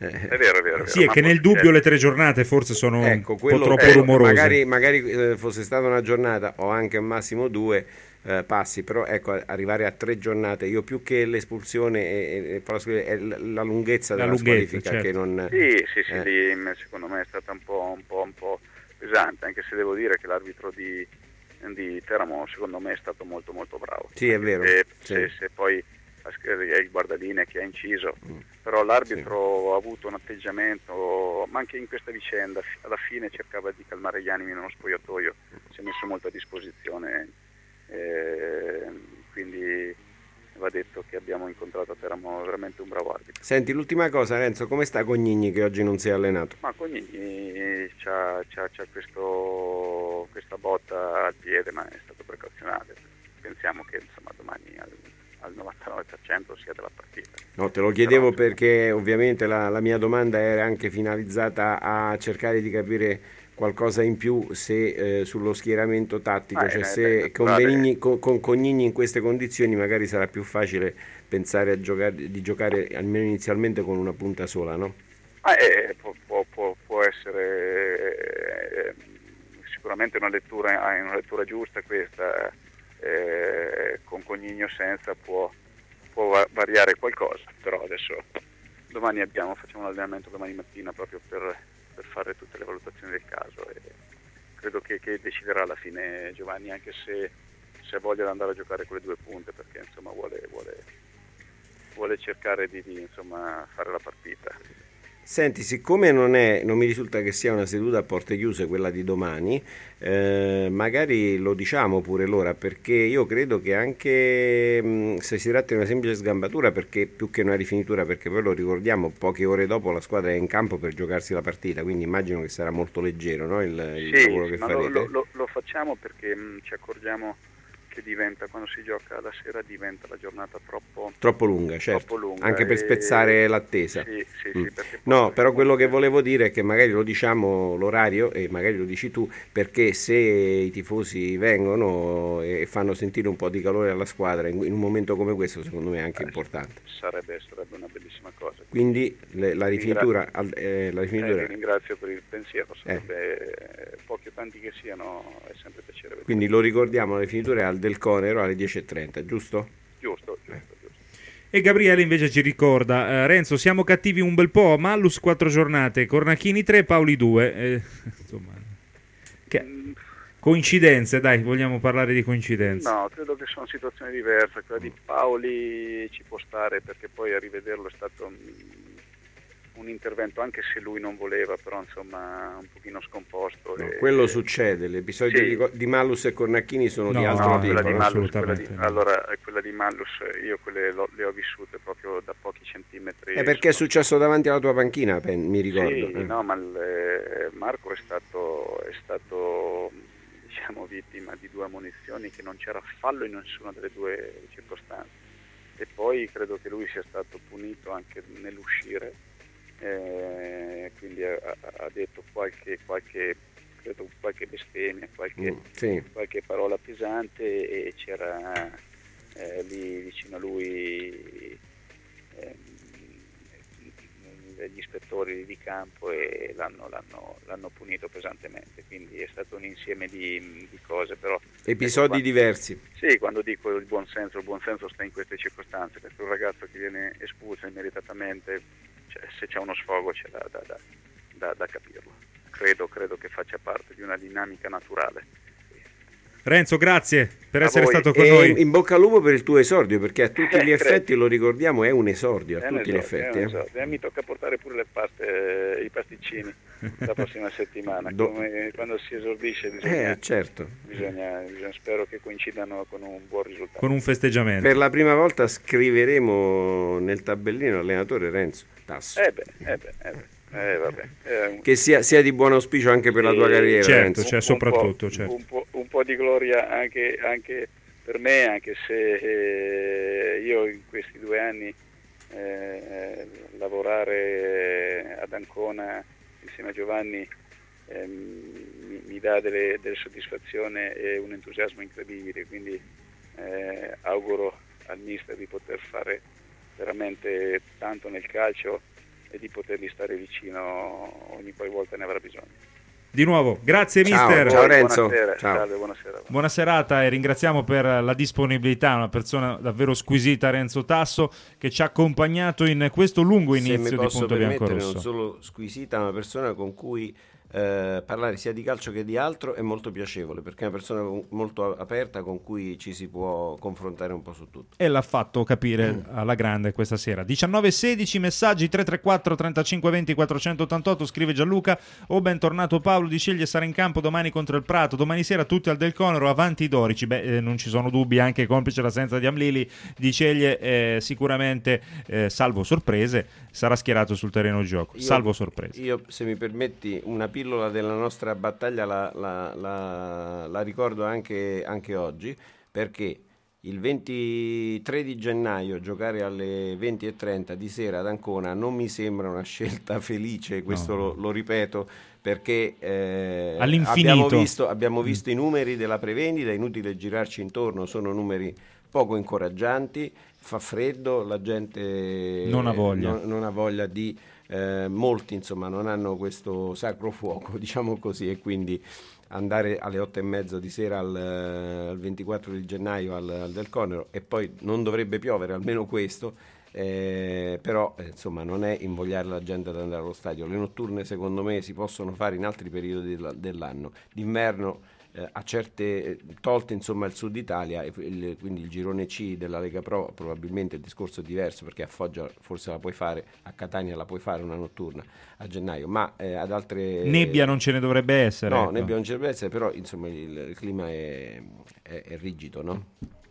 [SPEAKER 6] È vero, è vero. È vero.
[SPEAKER 3] Sì, è che nel dubbio le tre giornate forse sono
[SPEAKER 4] ecco,
[SPEAKER 3] un
[SPEAKER 4] quello,
[SPEAKER 3] po' troppo
[SPEAKER 4] eh,
[SPEAKER 3] rumorose.
[SPEAKER 4] Magari, magari eh, fosse stata una giornata o anche al massimo due eh, passi, però ecco, arrivare a tre giornate, io più che l'espulsione è, è, è la lunghezza
[SPEAKER 3] la
[SPEAKER 4] della
[SPEAKER 3] lunghezza,
[SPEAKER 4] squalifica
[SPEAKER 3] certo.
[SPEAKER 4] che non...
[SPEAKER 6] Sì, sì, sì,
[SPEAKER 4] eh.
[SPEAKER 6] lì secondo me è stata un po', un po', un po' pesante, anche se devo dire che l'arbitro di, di Teramo secondo me è stato molto molto bravo.
[SPEAKER 4] Sì, è vero.
[SPEAKER 6] Se,
[SPEAKER 4] sì.
[SPEAKER 6] se, se poi è il guardalinee che ha inciso, mm. però l'arbitro sì. ha avuto un atteggiamento, ma anche in questa vicenda alla fine cercava di calmare gli animi nello spogliatoio, si è messo molto a disposizione, eh, quindi va detto che abbiamo incontrato a Teramo veramente un bravo arbitro.
[SPEAKER 4] Senti, l'ultima cosa, Renzo, come sta Cognigni che oggi non si è allenato?
[SPEAKER 6] Ma Cognigni c'ha, c'ha, c'ha questo, questa botta al piede, ma è stato precauzionale, pensiamo che insomma domani al, al novantanove per cento sia della partita.
[SPEAKER 4] No, te lo chiedevo
[SPEAKER 6] Però,
[SPEAKER 4] perché ovviamente la, la mia domanda era anche finalizzata a cercare di capire qualcosa in più se eh, sullo schieramento tattico,
[SPEAKER 6] ah,
[SPEAKER 4] cioè
[SPEAKER 6] è,
[SPEAKER 4] se
[SPEAKER 6] è
[SPEAKER 4] con, Benigni, con, con Cognigni in queste condizioni magari sarà più facile pensare a giocare, di giocare almeno inizialmente con una punta sola, no?
[SPEAKER 6] Ah, eh, può, può, può, può essere eh, sicuramente una lettura, una lettura giusta questa, eh, con Cognigno senza può, può variare qualcosa, però adesso domani abbiamo, facciamo un allenamento domani mattina proprio per per fare tutte le valutazioni del caso e credo che, che deciderà alla fine Giovanni, anche se, se ha voglia di andare a giocare con le due punte, perché insomma vuole, vuole, vuole cercare di, di insomma, fare la partita.
[SPEAKER 4] Senti, siccome non, è, non mi risulta che sia una seduta a porte chiuse quella di domani, eh, magari lo diciamo pure l'ora, perché io credo che anche mh, se si tratta di una semplice sgambatura, perché più che una rifinitura, perché poi lo ricordiamo, poche ore dopo la squadra è in campo per giocarsi la partita, quindi immagino che sarà molto leggero, no, il, il
[SPEAKER 6] sì,
[SPEAKER 4] lavoro che
[SPEAKER 6] ma
[SPEAKER 4] farete.
[SPEAKER 6] Lo, lo, lo facciamo perché mh, ci accorgiamo che diventa, quando si gioca la sera diventa la giornata troppo
[SPEAKER 4] troppo lunga, certo,
[SPEAKER 6] troppo lunga,
[SPEAKER 4] anche per
[SPEAKER 6] e...
[SPEAKER 4] l'attesa l'attesa.
[SPEAKER 6] Sì, sì,
[SPEAKER 4] mm.
[SPEAKER 6] sì, perché
[SPEAKER 4] no, però quello che volevo dire è che magari lo diciamo l'orario e magari lo dici tu, perché se i tifosi vengono e fanno sentire un po' di calore alla squadra in un momento come questo, secondo me è anche eh, importante.
[SPEAKER 6] Sarebbe, sarebbe una bellissima cosa.
[SPEAKER 4] Quindi le, la rifinitura, eh, la rifinitura...
[SPEAKER 6] Eh, ti ringrazio per il pensiero, sarebbe eh. pochi o tanti che siano, è sempre piacere vedere.
[SPEAKER 4] Quindi lo ricordiamo, la rifinitura è al Del Conero alle dieci e trenta, giusto?
[SPEAKER 6] Giusto, giusto, giusto.
[SPEAKER 3] E Gabriele invece ci ricorda, eh, Renzo, siamo cattivi un bel po', Mallus quattro giornate, Cornacchini tre, Paoli due, eh, insomma, che... mm. coincidenze, dai, vogliamo parlare di coincidenze?
[SPEAKER 6] No, credo che sono situazioni diverse, quella di Paoli ci può stare perché poi a rivederlo è stato un intervento, anche se lui non voleva, però insomma un pochino scomposto.
[SPEAKER 4] No,
[SPEAKER 6] e...
[SPEAKER 4] quello succede, gli episodi sì. di, di Mallus e Cornacchini sono
[SPEAKER 3] no,
[SPEAKER 4] di altro
[SPEAKER 3] no,
[SPEAKER 4] tipo.
[SPEAKER 6] Quella di Mallus, quella di,
[SPEAKER 3] no.
[SPEAKER 6] Allora, quella di Mallus io quelle lo, le ho vissute proprio da pochi centimetri.
[SPEAKER 4] È perché sono... è successo davanti alla tua panchina, mi ricordo.
[SPEAKER 6] Sì,
[SPEAKER 4] eh.
[SPEAKER 6] no, ma il, eh, Marco è stato, è stato diciamo vittima di due ammonizioni, che non c'era fallo in nessuna delle due circostanze, e poi credo che lui sia stato punito anche nell'uscire. Eh, quindi ha, ha detto qualche, qualche, credo qualche bestemmia, qualche,
[SPEAKER 4] mm, sì.
[SPEAKER 6] qualche parola pesante, e c'era eh, lì vicino a lui eh, gli ispettori di campo e l'hanno, l'hanno, l'hanno punito pesantemente, quindi è stato un insieme di, di cose. Però
[SPEAKER 4] episodi
[SPEAKER 6] quando,
[SPEAKER 4] diversi.
[SPEAKER 6] Sì, quando dico il buon senso, il buon senso sta in queste circostanze, perché un ragazzo che viene espulso immeritatamente, cioè, se c'è uno sfogo c'è da, da, da, da, da capirlo. Credo, credo che faccia parte di una dinamica naturale.
[SPEAKER 3] Renzo, grazie per
[SPEAKER 6] a
[SPEAKER 3] essere
[SPEAKER 6] voi.
[SPEAKER 3] stato con
[SPEAKER 4] e
[SPEAKER 3] noi.
[SPEAKER 4] In bocca al lupo per il tuo esordio, perché a tutti
[SPEAKER 6] Eh,
[SPEAKER 4] gli effetti,
[SPEAKER 6] credo.
[SPEAKER 4] lo ricordiamo, è un esordio, a
[SPEAKER 6] È
[SPEAKER 4] tutti
[SPEAKER 6] un
[SPEAKER 4] gli
[SPEAKER 6] esordio,
[SPEAKER 4] effetti.
[SPEAKER 6] è un
[SPEAKER 4] Eh.
[SPEAKER 6] esordio. E mi tocca portare pure le paste, i pasticcini la prossima settimana.
[SPEAKER 4] Do-
[SPEAKER 6] Come quando si esordisce bisogna,
[SPEAKER 4] Eh, certo.
[SPEAKER 6] bisogna, bisogna, spero che coincidano con un buon risultato.
[SPEAKER 3] Con un festeggiamento.
[SPEAKER 4] Per la prima volta scriveremo nel tabellino allenatore Renzo Tasso.
[SPEAKER 6] Eh beh, eh beh, eh beh. Eh, vabbè. Eh, un...
[SPEAKER 4] Che sia, sia di buon auspicio anche per la tua carriera,
[SPEAKER 3] certo,
[SPEAKER 4] Renzo.
[SPEAKER 3] cioè,
[SPEAKER 6] un,
[SPEAKER 3] soprattutto,
[SPEAKER 6] un po',
[SPEAKER 3] certo.
[SPEAKER 6] un, po', un po' di gloria anche, anche per me, anche se eh, io in questi due anni eh, lavorare ad Ancona insieme a Giovanni eh, mi, mi dà delle, delle soddisfazioni e un entusiasmo incredibile, quindi eh, auguro al mister di poter fare veramente tanto nel calcio e di potergli stare vicino ogni poi volta ne avrà bisogno.
[SPEAKER 3] Di nuovo, grazie
[SPEAKER 4] Ciao,
[SPEAKER 3] mister.
[SPEAKER 4] ciao Renzo.
[SPEAKER 6] Buonasera,
[SPEAKER 4] Ciao.
[SPEAKER 6] salve, buonasera.
[SPEAKER 3] Buona serata e ringraziamo per la disponibilità, una persona davvero squisita, Renzo Tasso, che ci ha accompagnato in questo lungo inizio
[SPEAKER 4] Se mi
[SPEAKER 3] di
[SPEAKER 4] posso
[SPEAKER 3] Punto Bianco
[SPEAKER 4] permettere,
[SPEAKER 3] Rosso.
[SPEAKER 4] non solo squisita, ma una persona con cui eh, parlare sia di calcio che di altro è molto piacevole, perché è una persona con- molto aperta con cui ci si può confrontare un po' su tutto.
[SPEAKER 3] E l'ha fatto capire alla grande questa sera. diciannove sedici messaggi, tre tre quattro trentacinque venti quattrocentottantotto, scrive Gianluca. Oh, bentornato Paolo, di Sceglie sarà in campo domani contro il Prato, domani sera tutti al Del Conero, avanti i dorici. Beh, eh, non ci sono dubbi, anche complice l'assenza di Amlili, di Sceglie eh, sicuramente, eh, salvo sorprese, sarà schierato sul terreno gioco,
[SPEAKER 4] Io-
[SPEAKER 3] salvo sorprese.
[SPEAKER 4] Io, se mi permetti, una pillola della nostra battaglia la, la- la- la ricordo anche, anche oggi, perché il ventitré di gennaio giocare alle venti e trenta di sera ad Ancona non mi sembra una scelta felice, questo
[SPEAKER 3] No.
[SPEAKER 4] lo, lo ripeto, perché eh,
[SPEAKER 3] All'infinito.
[SPEAKER 4] abbiamo visto, abbiamo visto i numeri della prevendita, è inutile girarci intorno, sono numeri poco incoraggianti, fa freddo, la gente
[SPEAKER 3] Non ha voglia.
[SPEAKER 4] non, non ha voglia di eh, molti insomma non hanno questo sacro fuoco, diciamo così, e quindi andare alle otto e mezzo di sera al, eh, al ventiquattro di gennaio al, al Del Conero, e poi non dovrebbe piovere, almeno questo, eh, però eh, insomma non è invogliare la gente ad andare allo stadio. Le notturne secondo me si possono fare in altri periodi della- dell'anno, d'inverno eh, a certe, tolte insomma il sud Italia, e il- quindi il girone C della Lega Pro, probabilmente il discorso è diverso, perché a Foggia forse la puoi fare, a Catania la puoi fare una notturna a gennaio, ma eh, ad altre...
[SPEAKER 3] Nebbia non ce ne dovrebbe essere.
[SPEAKER 4] No,
[SPEAKER 3] ecco.
[SPEAKER 4] nebbia non ci deve essere, però insomma il, il clima è, è- è rigido, no?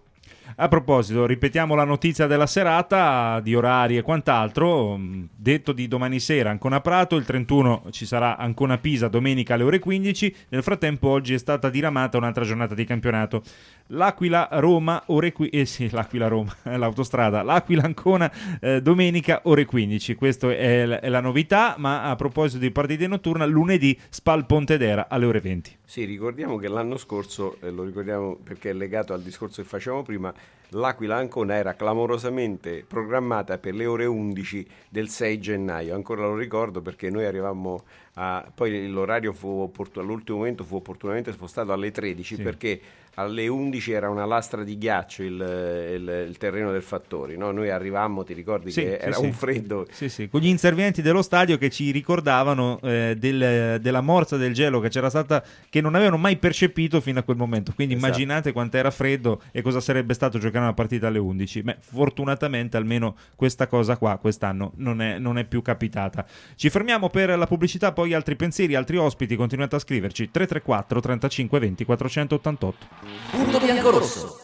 [SPEAKER 3] A proposito, ripetiamo la notizia della serata, di orari e quant'altro. mh, Detto di domani sera Ancona Prato, il trentuno ci sarà Ancona Pisa domenica alle ore quindici. Nel frattempo oggi è stata diramata un'altra giornata di campionato. L'Aquila Roma ore qui- eh sì, l'Aquila Roma, eh, l'autostrada. L'Aquila Ancona eh, domenica ore quindici. Questa è, l- è la novità, ma a proposito di partite notturna, lunedì Spal Pontedera alle ore venti.
[SPEAKER 4] Sì, ricordiamo che l'anno scorso, eh, lo ricordiamo perché è legato al discorso che facevamo prima, l'Aquila Ancona era clamorosamente programmata per le ore undici del sei gennaio, ancora lo ricordo perché noi arrivavamo a... poi l'orario fu opportu- all'ultimo momento fu opportunamente spostato alle tredici,
[SPEAKER 3] Sì.
[SPEAKER 4] perché alle undici era una lastra di ghiaccio il, il- il terreno del Fattori, no? Noi arrivammo, ti ricordi
[SPEAKER 3] Sì,
[SPEAKER 4] che
[SPEAKER 3] sì,
[SPEAKER 4] era
[SPEAKER 3] sì.
[SPEAKER 4] un freddo...
[SPEAKER 3] Sì, sì, con gli interventi dello stadio che ci ricordavano eh, del- della morsa del gelo che c'era stata, che non avevano mai percepito fino a quel momento. Quindi
[SPEAKER 4] Esatto.
[SPEAKER 3] immaginate quanto era freddo e cosa sarebbe stato giocare una partita alle undici. Beh, fortunatamente almeno questa cosa qua quest'anno non è, non è più capitata. Ci fermiamo per la pubblicità, poi altri pensieri, altri ospiti. Continuate a scriverci tre tre quattro trentacinque venti quattrocentottantotto.
[SPEAKER 1] Punto bianco-rosso.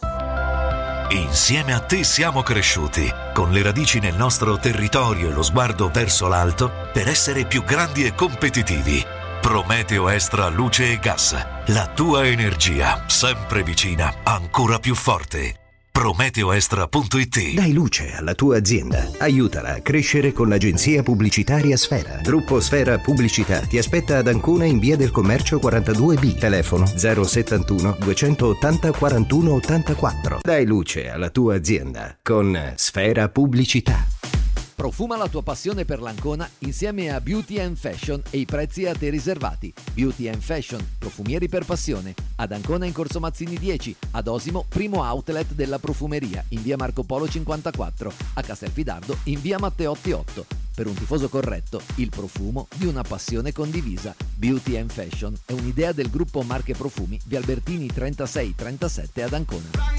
[SPEAKER 7] Insieme a te siamo cresciuti, con le radici nel nostro territorio e lo sguardo verso l'alto, per essere più grandi e competitivi. Prometeo Extra Luce e Gas, la tua energia, sempre vicina, ancora più forte. Prometeoextra punto it.
[SPEAKER 8] Dai luce alla tua azienda. Aiutala a crescere con l'agenzia pubblicitaria Sfera. Gruppo Sfera Pubblicità ti aspetta ad Ancona in via del Commercio quarantadue B. Telefono zero settantuno duecentottanta quarantuno ottantaquattro. Dai luce alla tua azienda con Sfera Pubblicità.
[SPEAKER 1] Profuma la tua passione per l'Ancona insieme a Beauty and Fashion e i prezzi a te riservati. Beauty and Fashion, profumieri per passione. Ad Ancona in Corso Mazzini dieci, ad Osimo primo outlet della profumeria in via Marco Polo cinquantaquattro, a Castelfidardo in via Matteotti otto. Per un tifoso corretto, il profumo di una passione condivisa. Beauty and Fashion è un'idea del gruppo Marche Profumi via Albertini trentasei trentasette ad Ancona.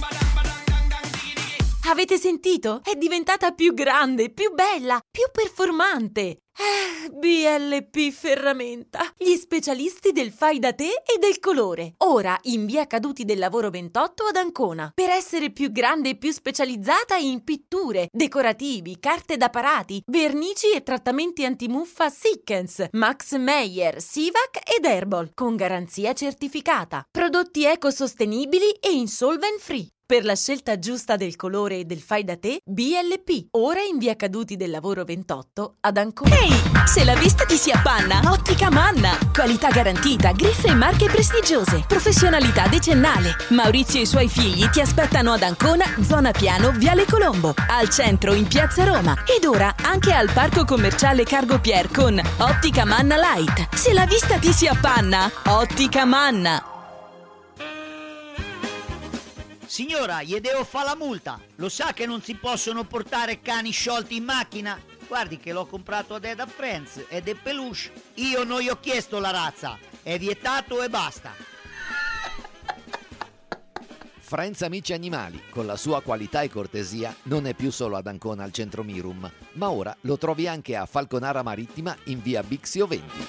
[SPEAKER 2] Avete sentito? È diventata più grande, più bella, più performante. Eh, B L P Ferramenta, gli specialisti del fai da te e del colore. Ora in via Caduti del Lavoro ventotto ad Ancona. Per essere più grande e più specializzata in pitture, decorativi, carte da parati, vernici e trattamenti antimuffa Sikkens, Max Meyer, Sivac ed Herbal, con garanzia certificata. Prodotti ecosostenibili e insolvent free. Per la scelta giusta del colore e del fai da te, B L P, ora in via Caduti del Lavoro ventotto ad Ancona.
[SPEAKER 9] Ehi,
[SPEAKER 2] Ehi, se la vista ti si appanna, Ottica Manna. Qualità garantita, griffe e marche prestigiose, professionalità decennale. Maurizio e i suoi figli ti aspettano ad Ancona, zona Piano, Viale Colombo, al centro in Piazza Roma ed ora anche al parco commerciale Cargo Pier con Ottica Manna Light. Se la vista ti si appanna, Ottica Manna.
[SPEAKER 9] Signora, gli devo fare la multa. Lo sa che non si possono portare cani sciolti in macchina? Guardi che l'ho comprato ad Eda Friends ed è peluche. Io non gli ho chiesto la razza. È vietato e basta.
[SPEAKER 1] Friends Amici Animali, con la sua qualità e cortesia, non è più solo ad Ancona al centro Mirum, ma ora lo trovi anche a Falconara Marittima in via Bixio venti.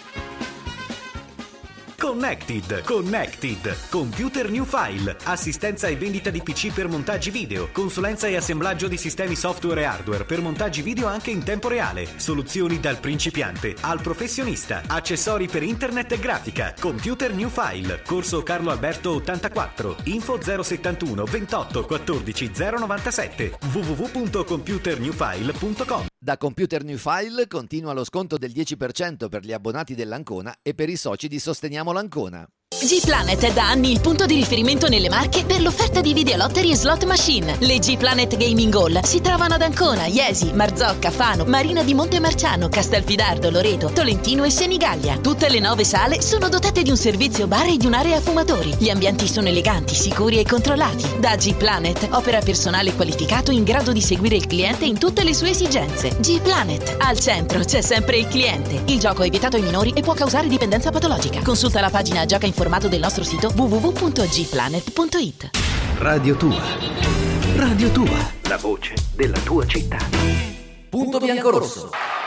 [SPEAKER 10] Connected, Connected, Computer New File, assistenza e vendita di P C per montaggi video, consulenza e assemblaggio di sistemi software e hardware per montaggi video anche in tempo reale, soluzioni dal principiante al professionista, accessori per internet e grafica. Computer New File, corso Carlo Alberto ottantaquattro, info zero settantuno ventotto quattordici zero novantasette, w w w punto computer new file punto com.
[SPEAKER 1] Da Computer New File continua lo sconto del dieci per cento per gli abbonati dell'Ancona e per i soci di Sosteniamo l'Ancona.
[SPEAKER 2] G-Planet è da anni il punto di riferimento nelle Marche per l'offerta di videolottery e slot machine. Le G-Planet Gaming Hall si trovano ad Ancona, Iesi, Marzocca, Fano, Marina di Montemarciano, Castelfidardo, Loreto, Tolentino e Senigallia. Tutte le nove sale sono dotate di un servizio bar e di un'area fumatori. Gli ambienti sono eleganti, sicuri e controllati. Da G-Planet opera personale qualificato in grado di seguire il cliente in tutte le sue esigenze. G-Planet, al centro c'è sempre il cliente. Il gioco è vietato ai minori e può causare dipendenza patologica. Consulta la pagina Gioca Informato del nostro sito w w w punto g planet punto i t.
[SPEAKER 8] Radio Tua. Radio Tua. La voce della tua città.
[SPEAKER 1] Punto Biancorosso.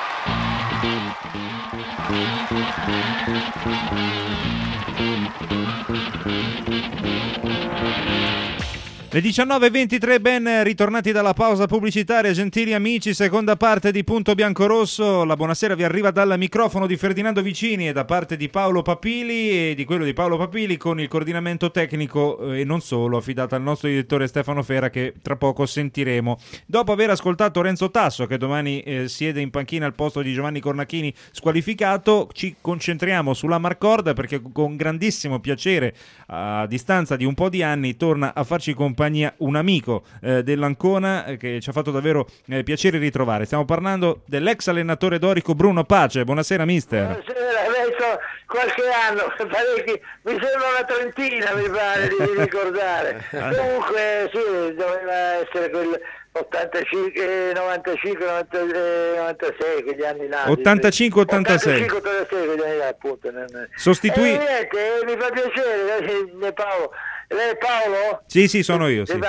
[SPEAKER 3] Le diciannove e ventitré, ben ritornati dalla pausa pubblicitaria, gentili amici, seconda parte di Punto Biancorosso. La buonasera vi arriva dal microfono di Ferdinando Vicini e da parte di Paolo Papili e di quello di Paolo Papili, con il coordinamento tecnico e non solo affidato al nostro direttore Stefano Fera, che tra poco sentiremo. Dopo aver ascoltato Renzo Tasso, che domani eh, siede in panchina al posto di Giovanni Cornachini squalificato, ci concentriamo sulla Marcord, perché con grandissimo piacere, a distanza di un po' di anni, torna a farci compagnia un amico eh, dell'Ancona eh, che ci ha fatto davvero eh, piacere ritrovare. Stiamo parlando dell'ex allenatore dorico Bruno Pace. Buonasera mister.
[SPEAKER 11] Buonasera, adesso qualche anno, parecchi, mi sembra una trentina mi pare di ricordare. Comunque sì, doveva essere quel ottantacinque, novantacinque, novantasei, quegli anni là.
[SPEAKER 3] ottantacinque ottantasei.
[SPEAKER 11] ottantacinque ottantasei, quegli anni là, appunto.
[SPEAKER 3] Sostituì.
[SPEAKER 11] E niente, mi fa piacere, ne Paolo. Lei è Paolo?
[SPEAKER 3] Sì, sì, sono io, sì.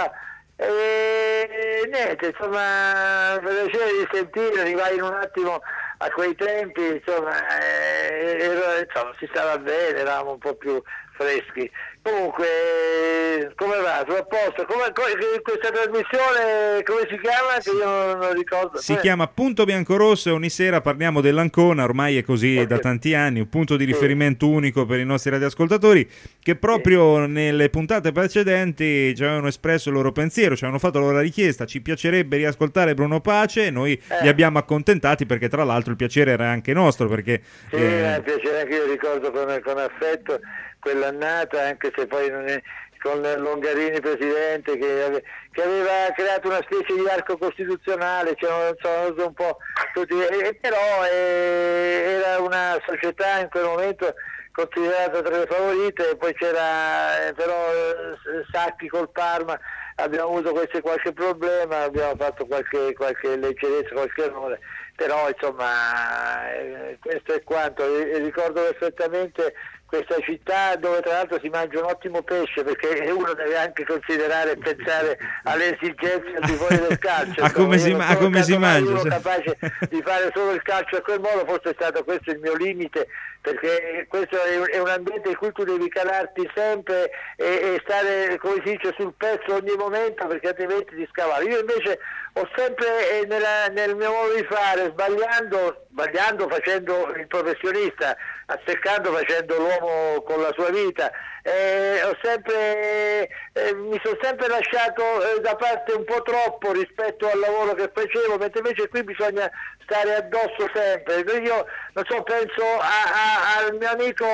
[SPEAKER 11] E niente, insomma, per piacere di sentire, arrivai in un attimo a quei tempi, insomma, eh, ero, insomma, si stava bene, eravamo un po' più freschi. Comunque, come va? Tutto a posto? Come, come, questa trasmissione, come si chiama? Che io non, non ricordo.
[SPEAKER 3] Si come? Chiama Punto Biancorosso e ogni sera parliamo dell'Ancona, ormai è così okay. Da tanti anni, un punto di riferimento sì. unico per i nostri radioascoltatori, che proprio sì. nelle puntate precedenti ci avevano espresso il loro pensiero, ci avevano fatto la loro richiesta, ci piacerebbe riascoltare Bruno Pace, noi eh. li abbiamo accontentati, perché tra l'altro il piacere era anche nostro, perché
[SPEAKER 11] sì, eh... il piacere anche io ricordo con, con affetto quell'annata, anche se poi non è, con Longarini presidente che, ave, che aveva creato una specie di arco costituzionale, c'erano cioè, un po' tutti, e, però eh, era una società in quel momento considerata tra le favorite, e poi c'era eh, però eh, Sacchi col Parma, abbiamo avuto questo qualche problema, abbiamo fatto qualche, qualche leggerezza, qualche errore, però insomma eh, questo è quanto. E, ricordo perfettamente questa città dove tra l'altro si mangia un ottimo pesce, perché uno deve anche considerare e pensare alle esigenze al di fuori del calcio.
[SPEAKER 3] a come si, a come si mangia?
[SPEAKER 11] Uno capace di fare solo il calcio a quel modo, forse è stato questo il mio limite, perché questo è un ambiente in cui tu devi calarti sempre e, e stare, come si dice, sul pezzo ogni momento, perché altrimenti ti scavalli. Io invece ho sempre eh, nella, nel mio modo di fare, sbagliando, sbagliando facendo il professionista, azzeccando facendo l'uomo uomo con la sua vita. Eh, ho sempre, eh, mi sono sempre lasciato eh, da parte un po' troppo rispetto al lavoro che facevo, mentre invece qui bisogna stare addosso sempre. Io non so, penso a, a, al mio amico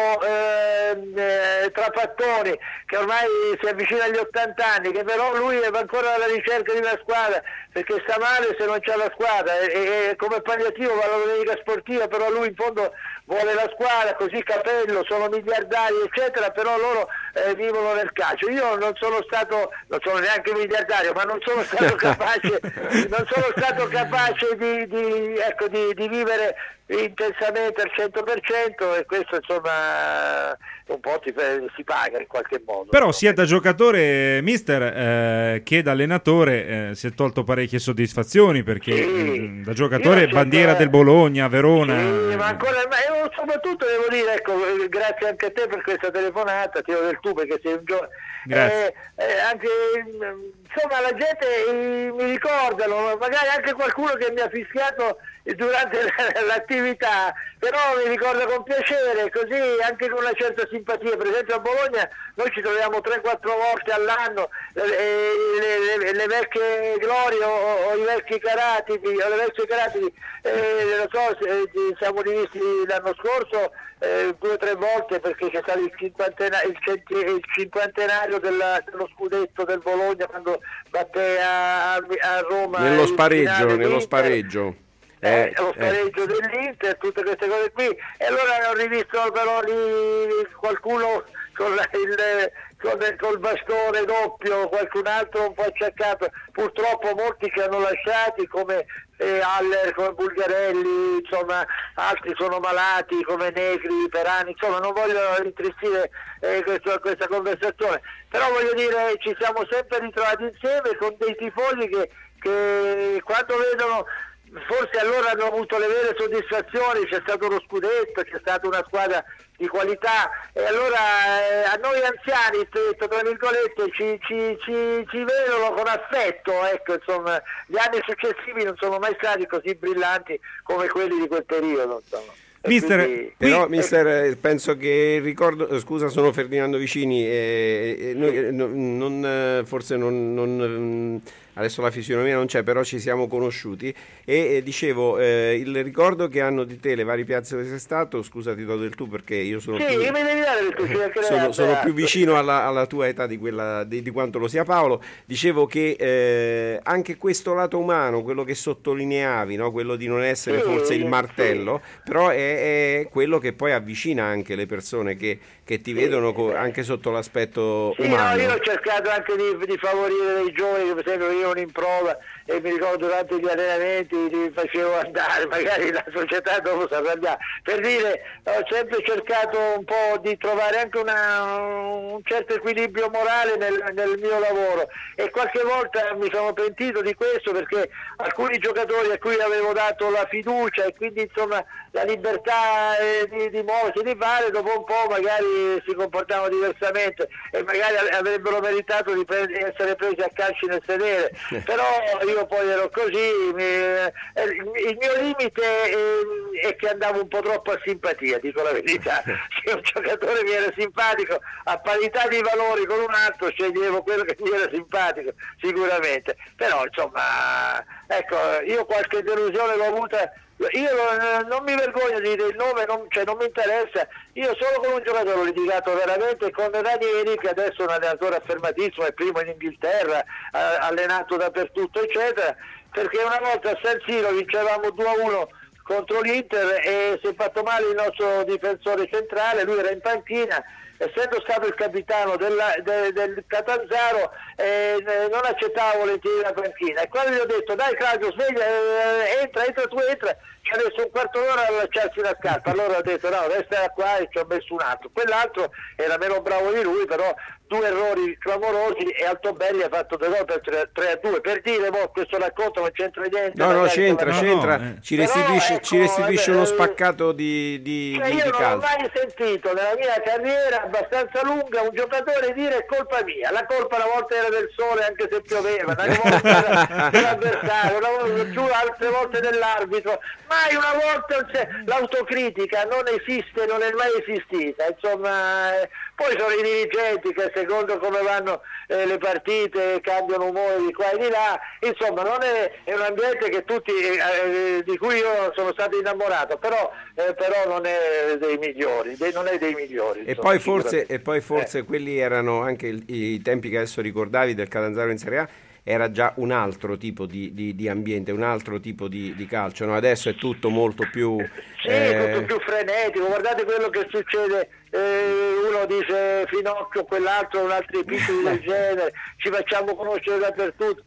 [SPEAKER 11] eh, eh, Trapattoni, che ormai si avvicina agli ottanta anni, che però lui è ancora alla ricerca di una squadra, perché sta male se non c'è la squadra, e, e come palliativo va la domenica sportiva, però lui in fondo vuole la squadra, così Capello, sono miliardari eccetera, però loro eh, vivono nel calcio. Io non sono stato, non sono neanche miliardario, ma non sono stato capace non sono stato capace di, di, ecco, di, di vivere intensamente al cento per cento, e questo insomma un po' si, si paga in qualche modo.
[SPEAKER 3] Però sia da giocatore, mister, eh, che da allenatore eh, si è tolto parecchie soddisfazioni, perché sì, mh, da giocatore bandiera del Bologna, Verona.
[SPEAKER 11] Sì, ma ancora, ma io, soprattutto devo dire, ecco, grazie anche a te per questa telefonata, ti do del tu perché sei un giovane.
[SPEAKER 3] Grazie.
[SPEAKER 11] Eh, eh, anche insomma la gente eh, mi ricordano, magari anche qualcuno che mi ha fischiato durante l'attività, però mi ricorda con piacere, così anche con una certa simpatia. Per esempio a Bologna noi ci troviamo tre quattro volte all'anno, eh, le, le, le vecchie glorie o, o i vecchi caratidi, o le vecchie caratidi, eh, non so, se, siamo rivisti l'anno scorso eh, due o tre volte, perché c'è stato il cinquantenario, il centi, il cinquantenario della, dello scudetto del Bologna quando batté a, a Roma
[SPEAKER 4] nello spareggio, nello spareggio.
[SPEAKER 11] Eh, lo spareggio eh. dell'Inter, tutte queste cose qui, e allora ho rivisto però lì qualcuno con la, il, con, col bastone doppio, qualcun altro un po' acciaccato, purtroppo molti che hanno lasciati come eh, Haller, come Bulgarelli, insomma altri sono malati come Negri, Perani, insomma non voglio intristire eh, questo, questa conversazione, però voglio dire ci siamo sempre ritrovati insieme con dei tifosi che, che quando vedono, forse allora hanno avuto le vere soddisfazioni, c'è stato lo scudetto, c'è stata una squadra di qualità, e allora eh, a noi anziani, tra virgolette, ci, ci, ci, ci vedono con affetto, ecco, insomma, gli anni successivi non sono mai stati così brillanti come quelli di quel periodo, insomma.
[SPEAKER 3] Mister,
[SPEAKER 11] quindi,
[SPEAKER 4] però mister, penso che ricordo, scusa, sono Ferdinando Vicini, e, e noi, non, forse non, non adesso la fisionomia non c'è, però ci siamo conosciuti e, e dicevo eh, il ricordo che hanno di te le varie piazze dove sei stato, scusa ti do del tu perché io sono
[SPEAKER 11] sì,
[SPEAKER 4] più,
[SPEAKER 11] io mi devi dare del tu,
[SPEAKER 4] sono, sono più vicino alla, alla tua età di quella di, di quanto lo sia Paolo. Dicevo che eh, anche questo lato umano, quello che sottolineavi, no? Quello di non essere sì, forse il martello, sì. Però è, è quello che poi avvicina anche le persone che, che ti sì, vedono co- anche sotto l'aspetto
[SPEAKER 11] sì,
[SPEAKER 4] umano.
[SPEAKER 11] No, io ho cercato anche di, di favorire dei giovani, che per esempio io in prova e mi ricordo durante gli allenamenti li facevo andare, magari la società dopo saprà andare, per dire ho sempre cercato un po' di trovare anche una, un certo equilibrio morale nel, nel mio lavoro, e qualche volta mi sono pentito di questo perché alcuni giocatori a cui avevo dato la fiducia e quindi insomma la libertà eh, di, di muoversi, di fare, dopo un po' magari si comportavano diversamente e magari avrebbero meritato di, pre- di essere presi a calci nel sedere, però io poi ero così, mi, eh, il mio limite è, è che andavo un po' troppo a simpatia, dico la verità. Se un giocatore mi era simpatico a parità di valori con un altro sceglievo quello che mi era simpatico sicuramente, però insomma ecco, io qualche delusione l'ho avuta. Io non mi vergogno di dire il nome, non, cioè non mi interessa, io solo con un giocatore ho litigato veramente, con Ranieri, che adesso è un allenatore affermatissimo, è primo in Inghilterra, ha allenato dappertutto eccetera, perché una volta a San Siro vincevamo due a uno contro l'Inter e si è fatto male il nostro difensore centrale, lui era in panchina, essendo stato il capitano della, de, del Catanzaro eh, non accettava volentieri la panchina, e quando gli ho detto dai Claudio sveglia, eh, entra, entra tu entra, ci ha messo un quarto d'ora a lasciarsi la scarpa, allora ho detto no, resta qua, e ci ho messo un altro, quell'altro era meno bravo di lui, però due errori clamorosi e Altobelli ha fatto due gol per tre a due, per dire boh, questo racconto non c'entra niente.
[SPEAKER 4] No, no, c'entra, c'entra,
[SPEAKER 3] no,
[SPEAKER 4] ci restituisce,
[SPEAKER 11] però,
[SPEAKER 4] ci restituisce
[SPEAKER 11] ecco,
[SPEAKER 4] uno
[SPEAKER 11] eh,
[SPEAKER 4] spaccato di, di,
[SPEAKER 11] cioè
[SPEAKER 4] di,
[SPEAKER 11] io
[SPEAKER 4] di
[SPEAKER 11] non
[SPEAKER 4] calcio.
[SPEAKER 11] ho mai sentito nella mia carriera abbastanza lunga un giocatore dire è colpa mia, la colpa una volta era del sole anche se pioveva, una volta era dell'avversario, una volta giù, altre volte dell'arbitro, mai una volta l'autocritica non esiste, non è mai esistita, insomma. Eh, poi sono i dirigenti che secondo come vanno eh, le partite cambiano umore di qua e di là, insomma non è, è un ambiente che tutti eh, di cui io sono stato innamorato, però, eh, però non è dei migliori, dei, non è dei migliori.
[SPEAKER 4] E insomma, poi forse, e poi forse eh. quelli erano anche i, i tempi che adesso ricordavi del Catanzaro in Serie A, era già un altro tipo di, di, di ambiente, un altro tipo di, di calcio, no? Adesso è tutto molto più
[SPEAKER 11] sì,
[SPEAKER 4] eh...
[SPEAKER 11] tutto più frenetico, guardate quello che succede, eh, uno dice Finocchio, quell'altro, un altro epitodi del genere, ci facciamo conoscere dappertutto.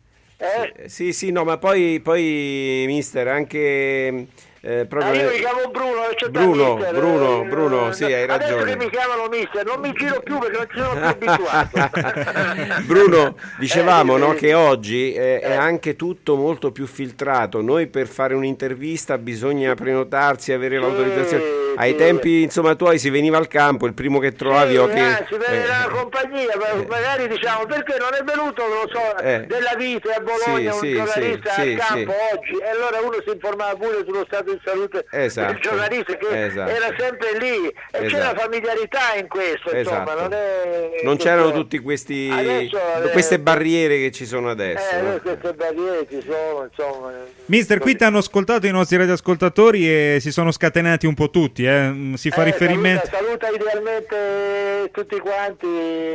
[SPEAKER 11] Eh?
[SPEAKER 4] Sì, sì, no, ma poi, poi mister, anche eh, proprio...
[SPEAKER 11] Ah, io mi chiamo Bruno, c'è
[SPEAKER 4] Bruno,
[SPEAKER 11] mister,
[SPEAKER 4] Bruno,
[SPEAKER 11] eh,
[SPEAKER 4] Bruno, sì, hai
[SPEAKER 11] adesso
[SPEAKER 4] ragione.
[SPEAKER 11] che mi chiamano mister, non mi giro più perché non ci sono più abituato.
[SPEAKER 4] Bruno, dicevamo
[SPEAKER 11] eh,
[SPEAKER 4] no,
[SPEAKER 11] sì.
[SPEAKER 4] che oggi eh, è
[SPEAKER 11] Eh.
[SPEAKER 4] anche tutto molto più filtrato. Noi per fare un'intervista bisogna prenotarsi, avere
[SPEAKER 11] Sì,
[SPEAKER 4] l'autorizzazione. Ai
[SPEAKER 11] sì.
[SPEAKER 4] tempi, insomma, tuoi si veniva al campo, il primo che trovavi
[SPEAKER 11] Sì,
[SPEAKER 4] o che...
[SPEAKER 11] anzi, per
[SPEAKER 4] eh,
[SPEAKER 11] la compagnia, ma- magari diciamo perché non è venuto, non lo so,
[SPEAKER 4] Eh.
[SPEAKER 11] della vita a Bologna
[SPEAKER 4] Sì,
[SPEAKER 11] un
[SPEAKER 4] sì,
[SPEAKER 11] giornalista
[SPEAKER 4] sì,
[SPEAKER 11] al
[SPEAKER 4] sì,
[SPEAKER 11] campo
[SPEAKER 4] sì.
[SPEAKER 11] oggi, e allora uno si informava pure sullo stato di salute
[SPEAKER 4] Esatto.
[SPEAKER 11] del giornalista che
[SPEAKER 4] Esatto.
[SPEAKER 11] era sempre lì, e c'è
[SPEAKER 4] Esatto.
[SPEAKER 11] una familiarità in questo, insomma,
[SPEAKER 4] Esatto.
[SPEAKER 11] non è...
[SPEAKER 4] non c'erano tutti questi
[SPEAKER 11] Adesso, eh,
[SPEAKER 4] queste barriere che ci sono adesso.
[SPEAKER 11] Eh,
[SPEAKER 4] no?
[SPEAKER 11] queste barriere ci sono, insomma...
[SPEAKER 3] Mister, qui ti hanno ascoltato i nostri radioascoltatori e si sono scatenati un po' tutti, eh? Si fa
[SPEAKER 11] Eh,
[SPEAKER 3] riferimento...
[SPEAKER 11] Saluta, saluta idealmente tutti quanti,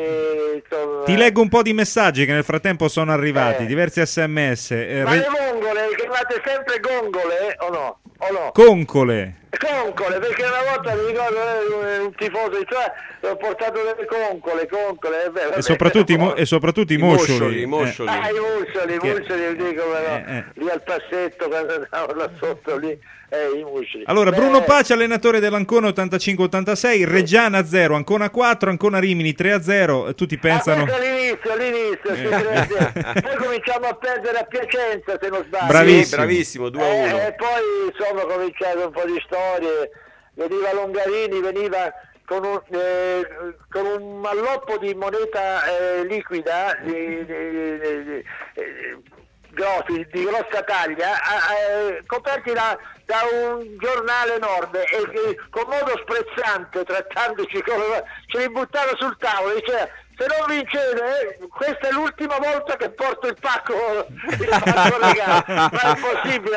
[SPEAKER 11] insomma.
[SPEAKER 3] Ti leggo un po' di messaggi che nel frattempo sono arrivati,
[SPEAKER 11] Eh.
[SPEAKER 3] diversi sms. Eh,
[SPEAKER 11] Ma
[SPEAKER 3] re-
[SPEAKER 11] le vongole, le chiamate sempre gongole o no? O no?
[SPEAKER 3] Concole.
[SPEAKER 11] Concole, perché una volta mi ricordo eh, un tifoso di cioè, ho portato delle concole, concole, eh, beh, vabbè,
[SPEAKER 3] E soprattutto, i, mo- e soprattutto i
[SPEAKER 4] I
[SPEAKER 3] moscioli.
[SPEAKER 4] moscioli, i
[SPEAKER 3] eh.
[SPEAKER 4] moscioli.
[SPEAKER 11] Ah, i muscoli, i
[SPEAKER 3] Che-
[SPEAKER 11] muscoli, dico, però,
[SPEAKER 3] eh, eh.
[SPEAKER 11] lì al passetto quando andavo là sotto lì, eh, i muscoli.
[SPEAKER 3] Allora,
[SPEAKER 11] Beh,
[SPEAKER 3] Bruno Pace, allenatore dell'Ancona ottantacinque ottantasei, Reggiana zero, Ancona quattro, Ancona Rimini tre a zero, tutti pensano...
[SPEAKER 11] Ah, questo è l'inizio, l'inizio, sì, grazie. Poi cominciamo a perdere a Piacenza, se non sbaglio.
[SPEAKER 3] Bravissimo.
[SPEAKER 4] Sì, bravissimo, due a uno.
[SPEAKER 11] Eh, e poi insomma cominciato un po' di storie, veniva Longarini, veniva con un, eh, con un malloppo di moneta eh, liquida di, di, di, di, eh, grossi, di grossa taglia, eh, coperti da, da un giornale enorme e che con modo sprezzante, trattandoci come ce li buttava sul tavolo, diceva se non vincete, questa è l'ultima volta che porto il pacco, il pacco regalo, ma è impossibile.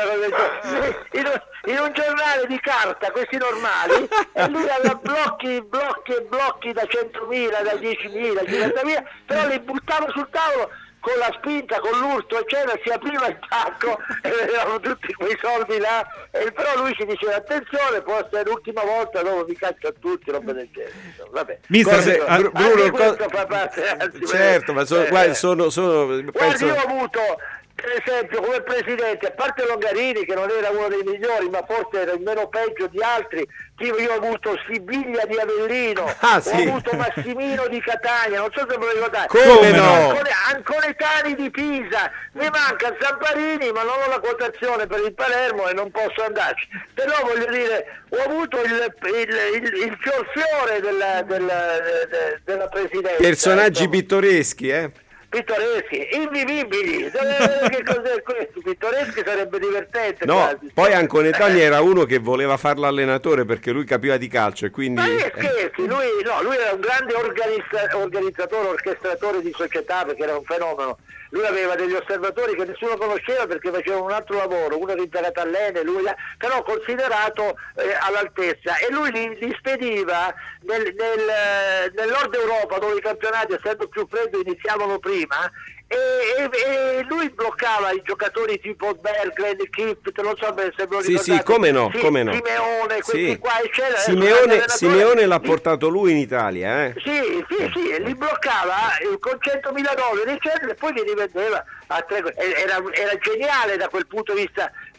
[SPEAKER 11] In, in un giornale di carta, questi normali, e lui aveva blocchi, blocchi e blocchi da centomila, da diecimila, cinquantamila, però li buttava sul tavolo con la spinta, con l'urto, eccetera, si apriva il pacco e vedevamo tutti quei soldi là, e però lui ci diceva attenzione, può essere l'ultima volta, dopo vi caccio a tutti, roba del genere. Vabbè.
[SPEAKER 3] Mister,
[SPEAKER 11] Cose-
[SPEAKER 3] se-
[SPEAKER 11] anche
[SPEAKER 4] ah, Bruno,
[SPEAKER 11] questo
[SPEAKER 4] co-
[SPEAKER 11] fa parte, anzi,
[SPEAKER 4] Certo, ma sono,
[SPEAKER 11] eh,
[SPEAKER 4] guarda, sono, sono
[SPEAKER 11] Guardi,
[SPEAKER 4] penso...
[SPEAKER 11] io ho avuto, per esempio, come presidente, a parte Longarini, che non era uno dei migliori, ma forse era il meno peggio di altri, tipo io ho avuto Sibiglia di Avellino,
[SPEAKER 4] Ah, sì.
[SPEAKER 11] ho avuto Massimino di Catania, non so se me lo ricordate,
[SPEAKER 4] Come no?
[SPEAKER 11] Ancone- Anconetani di Pisa, mi manca Zamparini, ma non ho la quotazione per il Palermo e non posso andarci, però voglio dire, ho avuto il, il, il, il fior fiore della, della, de- della presidenza.
[SPEAKER 4] Personaggi
[SPEAKER 11] insomma.
[SPEAKER 4] pittoreschi, eh?
[SPEAKER 11] Pittoreschi, invivibili. Che cos'è questo? Pittoreschi sarebbe divertente.
[SPEAKER 4] No,
[SPEAKER 11] quasi.
[SPEAKER 4] poi Anconetani era uno che voleva fare l'allenatore perché lui capiva di calcio e quindi...
[SPEAKER 11] Ma che scherzi, lui, no, lui era un grande organizza- organizzatore, orchestratore di società perché era un fenomeno. Lui aveva degli osservatori che nessuno conosceva perché facevano un altro lavoro, uno era impiegato all'E N E, lui però considerato eh, all'altezza, e lui li, li spediva nel, nel, nel nord Europa dove i campionati, essendo più freddi, iniziavano prima, e, e, e lui bloccava i giocatori tipo Berglen, Kipp, non so se ve lo
[SPEAKER 4] Sì,
[SPEAKER 11] ricordate.
[SPEAKER 4] sì, come no,
[SPEAKER 11] Sì,
[SPEAKER 4] come no.
[SPEAKER 11] Simeone, questi
[SPEAKER 4] Sì.
[SPEAKER 11] qua, eccetera.
[SPEAKER 4] Simeone, Simeone l'ha
[SPEAKER 11] Li-
[SPEAKER 4] portato lui in Italia, eh?
[SPEAKER 11] sì, sì, sì, e li bloccava eh, con centomila dollari eccetera, e poi li rivendeva a tre. Era, era geniale da quel punto di vista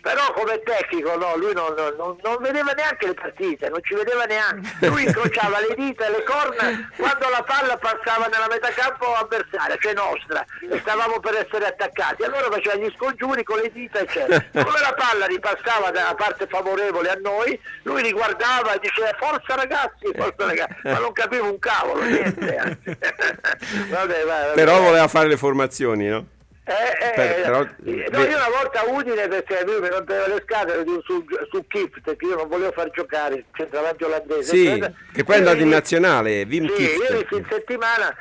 [SPEAKER 11] però come tecnico no, lui non, non, non vedeva neanche le partite, non ci vedeva neanche, lui incrociava le dita e le corna quando la palla passava nella metà campo avversaria, cioè nostra, e stavamo per essere attaccati, allora faceva gli scongiuri con le dita eccetera. Come la palla ripassava dalla parte favorevole a noi, lui li guardava e diceva forza ragazzi, forza ragazzi, ma non capivo un cavolo, niente. Vabbè, vabbè,
[SPEAKER 4] però voleva fare le formazioni, no?
[SPEAKER 11] Eh, eh,
[SPEAKER 4] per, però,
[SPEAKER 11] no, io una volta a Udine perché lui mi rompeva le scatole su, su Kift, perché io non volevo far giocare il centravanti olandese,
[SPEAKER 4] sì,
[SPEAKER 11] eccetera.
[SPEAKER 4] Che poi è andato in nazionale, Wim
[SPEAKER 11] sì,
[SPEAKER 4] Kieft.
[SPEAKER 11] ieri in settimana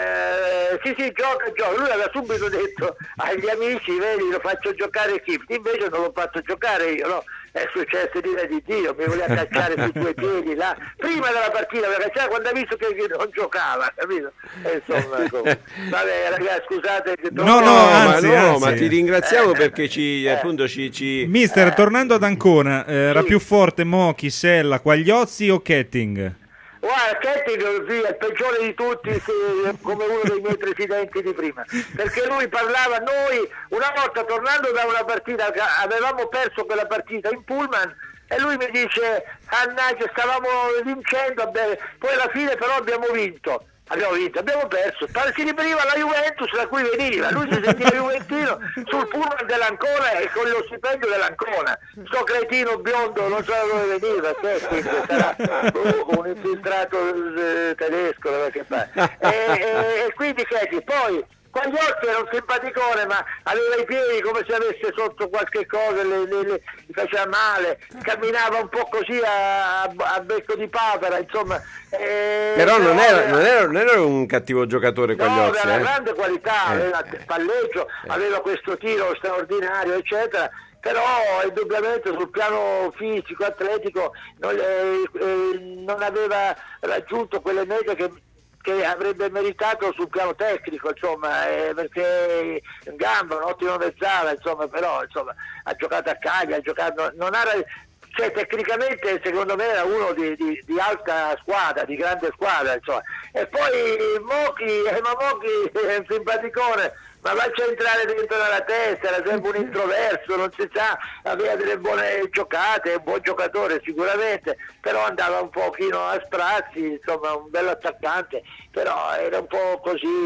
[SPEAKER 11] eh, sì sì gioca gioca, lui aveva subito detto agli amici vedi lo faccio giocare Kift, invece non l'ho fatto giocare io, no? È successo di di Dio, mi voleva cacciare sui due piedi là, prima della partita mi cacciava quando ha visto che non giocava, capito? E insomma, vabbè ragazzi scusate che
[SPEAKER 3] no no, no anzi,
[SPEAKER 4] ma, no
[SPEAKER 3] anzi.
[SPEAKER 4] ma ti ringraziamo
[SPEAKER 11] eh,
[SPEAKER 4] perché ci
[SPEAKER 11] eh,
[SPEAKER 4] appunto ci, ci...
[SPEAKER 3] Mister,
[SPEAKER 11] eh,
[SPEAKER 3] tornando ad Ancona, eh, era
[SPEAKER 11] sì.
[SPEAKER 3] più forte Mochi, Sella, Quagliozzi o Ketting?
[SPEAKER 11] Guarda, Ketting sì, è il peggiore di tutti, sì, come uno dei miei presidenti di prima, perché lui parlava, noi una volta tornando da una partita, avevamo perso quella partita in pullman e lui mi dice, annaggia, stavamo vincendo, beh, poi alla fine però abbiamo vinto. Abbiamo vinto, abbiamo perso, si riferiva alla Juventus da cui veniva, lui si sentiva juventino sul pullman dell'Ancona e con lo stipendio dell'Ancona, sto cretino biondo non so da dove veniva, che sarà uh, un infiltrato eh, tedesco, che fa. E, e, e quindi che poi Quagliozzi era un simpaticone, ma aveva i piedi come se avesse sotto qualche cosa, le, le, le, gli faceva male, camminava un po' così a, a becco di papera, insomma. Eh,
[SPEAKER 4] però non era,
[SPEAKER 11] aveva,
[SPEAKER 4] non, era, non era un cattivo giocatore Quagliozzi.
[SPEAKER 11] No, aveva
[SPEAKER 4] eh.
[SPEAKER 11] grande qualità,
[SPEAKER 4] eh.
[SPEAKER 11] aveva il palleggio, eh. aveva questo tiro straordinario, eccetera. Però indubbiamente sul piano fisico, atletico, non, eh, eh, non aveva raggiunto quelle medie che che avrebbe meritato sul piano tecnico, insomma, eh, perché in gamba, un'ottima mezzala, insomma, però insomma, ha giocato a Cagliari, ha giocato, non era, cioè tecnicamente secondo me era uno di, di, di alta squadra, di grande squadra, insomma. E poi Mochi, eh, ma Mochi è un simpaticone, ma faccia entrare dentro nella testa, era sempre un introverso, non si sa, aveva delle buone giocate, è un buon giocatore sicuramente, però andava un pochino a sprazzi, insomma un bello attaccante, però era un po'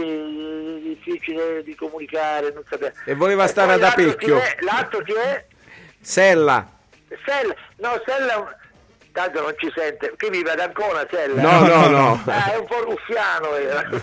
[SPEAKER 11] così difficile di comunicare, non sapeva.
[SPEAKER 4] E voleva
[SPEAKER 11] e
[SPEAKER 4] stare ad Apecchio.
[SPEAKER 11] L'altro chi è?
[SPEAKER 4] Sella.
[SPEAKER 11] Sella, no Sella tanto non ci sente, chi vive ad Ancona Sella?
[SPEAKER 4] No, no, no.
[SPEAKER 11] Ah, è un po' ruffiano era. Non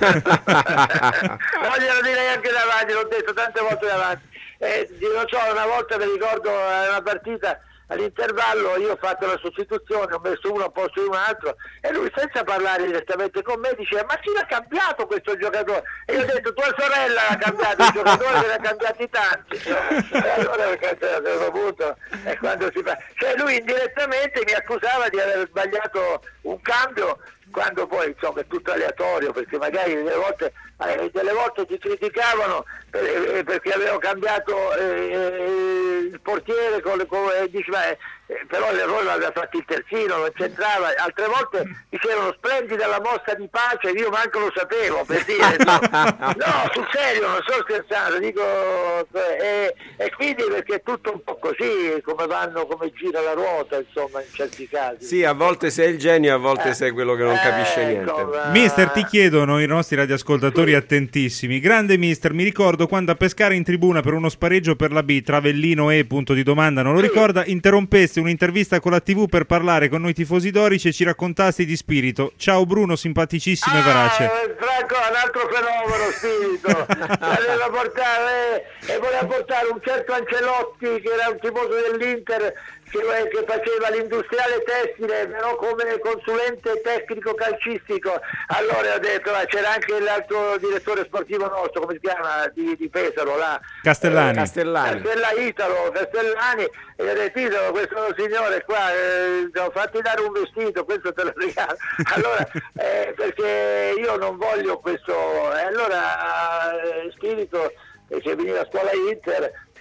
[SPEAKER 11] glielo direi anche davanti, l'ho detto tante volte davanti. Eh, non so, una volta mi ricordo una partita all'intervallo, io ho fatto la sostituzione, ho messo uno a posto di un altro e lui senza parlare direttamente con me diceva ma chi l'ha cambiato questo giocatore? E io ho detto tua sorella l'ha cambiato il giocatore, che ne ha cambiati tanti, no? E allora a un certo punto è quando si fa, cioè lui indirettamente mi accusava di aver sbagliato un cambio quando poi insomma è tutto aleatorio, perché magari delle volte, eh, delle volte ti criticavano per, eh, perché avevo cambiato eh, il portiere con, con, eh, dici, ma, eh, però l'errore l'aveva fatto il terzino, non c'entrava, altre volte dicevano splendida la mossa di pace, io manco lo sapevo, per dire, no, no sul serio, non sto scherzando, dico, eh, e quindi perché è tutto un po' così, come vanno, come gira la ruota, insomma, in certi casi.
[SPEAKER 4] Sì, a volte sei il genio, a volte eh, sei quello che non eh, capisce niente.
[SPEAKER 11] Insomma...
[SPEAKER 3] Mister, ti chiedono i nostri radioascoltatori sì. attentissimi. Grande mister, mi ricordo quando a pescare in tribuna per uno spareggio per la B, Travellino e punto di domanda, non lo sì. ricorda, interrompesti un'intervista con la tivù per parlare con noi tifosi dorici e ci raccontasti di Spirito. Ciao Bruno, simpaticissimo
[SPEAKER 11] ah,
[SPEAKER 3] e verace.
[SPEAKER 11] Franco, un altro fenomeno Spirito. voleva portare, e voleva portare un certo Ancelotti che era un tifoso dell'Inter che, che faceva l'industriale tessile però come consulente tecnico calcistico. Allora ho detto ma c'era anche l'altro direttore sportivo nostro, come si chiama, di, di Pesaro là,
[SPEAKER 3] Castellani.
[SPEAKER 11] eh,
[SPEAKER 4] Castellani
[SPEAKER 11] Castella Italo Castellani, e gli ho detto Italo, questo signore qua eh, fatti dare un vestito, questo te lo regalo. Allora eh, perché io non voglio questo, e allora eh, Spirito eh, che veniva a scuola Inter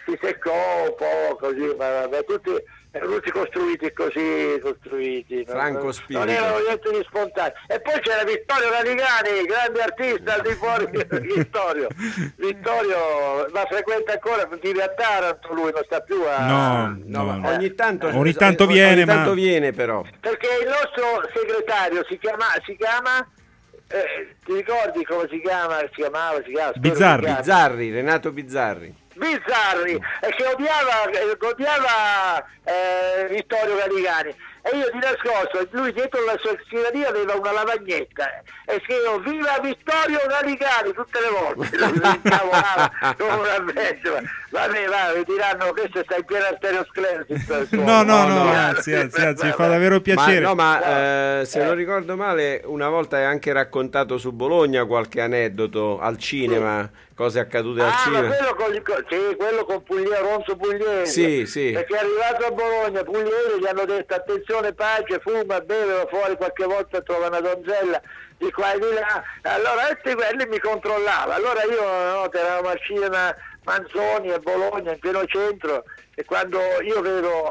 [SPEAKER 11] si seccò un po' così, ma vabbè, tutti erano tutti costruiti così, costruiti.
[SPEAKER 4] Franco
[SPEAKER 11] non,
[SPEAKER 4] Spirito.
[SPEAKER 11] Non erano niente di spontaneo. E poi c'era Vittorio Radigani, grande artista al di fuori Vittorio. Vittorio la frequenta ancora, vive a Taranto, lui non sta più a...
[SPEAKER 3] No,
[SPEAKER 4] No,
[SPEAKER 3] no,
[SPEAKER 4] ma ogni tanto,
[SPEAKER 3] Ogni tanto viene,
[SPEAKER 4] ogni tanto
[SPEAKER 3] ma-
[SPEAKER 4] viene però.
[SPEAKER 11] Perché il nostro segretario si chiama... Si chiama eh, ti ricordi come si chiama? Si chiamava, si chiama
[SPEAKER 3] Bizzarri.
[SPEAKER 4] Bizzarri, Renato Bizzarri.
[SPEAKER 11] Bizzarri, e che odiava, che odiava eh, Vittorio Radigani, e io di nascosto, lui dietro la sua scrivania aveva una lavagnetta e scrivevo viva Vittorio Radigani tutte le volte, lui si incavolava come una bestia. Vabbè, va, mi diranno questo sta in piena arteriosclerosi.
[SPEAKER 3] No, no, no, anzi, anzi, anzi, fa davvero piacere.
[SPEAKER 4] Ma, no, ma eh, se non ricordo male, una volta hai anche raccontato su Bologna qualche aneddoto al cinema, cose accadute al
[SPEAKER 11] Ah,
[SPEAKER 4] cinema.
[SPEAKER 11] ma quello con, con- sì, quello con Pugliese, Ronzo Pugliese.
[SPEAKER 4] Sì, sì.
[SPEAKER 11] Perché è arrivato a Bologna, Pugliese gli hanno detto attenzione pace, fuma, beve, va fuori qualche volta trova una donzella di qua e di là. Allora questi quelli mi controllava. Allora io no, eravamo al cinema Manzoni a Bologna, in pieno centro, e quando io vedo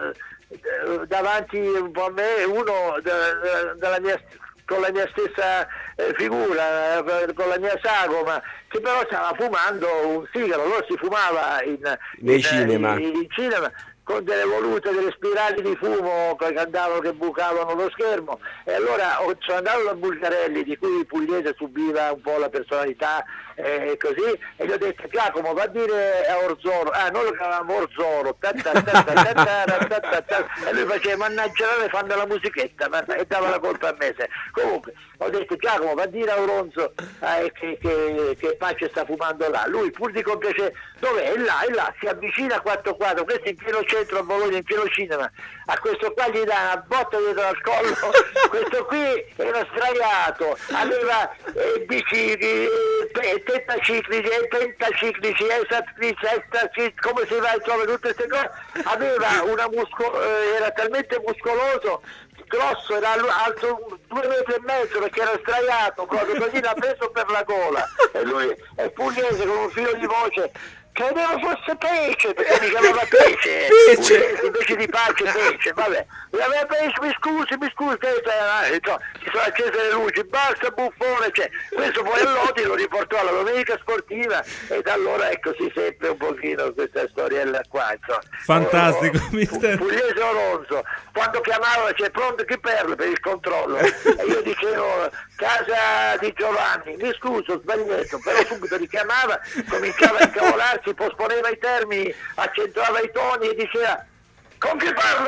[SPEAKER 11] eh, davanti un po' a me uno da- da- dalla mia con la mia stessa eh, figura, eh, con la mia sagoma, che però stava fumando un sigaro, allora si fumava in,
[SPEAKER 4] Nei
[SPEAKER 11] in,
[SPEAKER 4] cinema.
[SPEAKER 11] in, in cinema con delle volute, delle spirali di fumo che andavano, che bucavano lo schermo, e allora oh, sono andato da Bulgarelli, di cui Pugliese subiva un po' la personalità e eh, così, e gli ho detto Giacomo va a dire a Orzoro, ah noi lo chiamavamo Orzoro, ta ta ta ta ta ta ta ta ta, e lui faceva mannaggia me fanno la musichetta, ma- e dava la colpa a me. se- Comunque ho detto Giacomo va a dire a Oronzo eh, che, che, che Pace sta fumando là, lui pur di compiacere, dov'è? È là, è là, si avvicina a quattro quattro, questo in pieno centro a Bologna, in pieno cinema, a questo qua gli dà una botta dietro al collo, questo qui era sdraiato, aveva eh, bicicli, eh, tettaciclici, eh, pentaciclici, esattrici, estaciclici, come si va insomma tutte queste cose, aveva una muscolo, eh, era talmente muscoloso, grosso, era al- alto due metri e mezzo perché era sdraiato, proprio così l'ha preso per la gola, e lui è Pugliese con un filo di voce. Credevo fosse Pesce, perché mi chiamava Pesce,
[SPEAKER 4] Pesce.
[SPEAKER 11] Pugliese, invece di Pace Pesce, vabbè. Mi aveva Pesce, mi scusi, mi scusi, Pesce, eh, no, si sono accese le luci, basta buffone, cioè, questo poi a Lodi lo riportò alla domenica sportiva, e da allora ecco si seppe un pochino questa storiella qua, insomma.
[SPEAKER 3] Fantastico,
[SPEAKER 11] Oh,
[SPEAKER 3] mister.
[SPEAKER 11] Pugliese Oronzo, quando chiamava c'è pronto chi per per il controllo, e io dicevo casa di Giovanni, mi scuso, ho sbagliato, però subito richiamava, cominciava a incavolarsi, posponeva i termini, accentuava i toni e diceva con chi parlo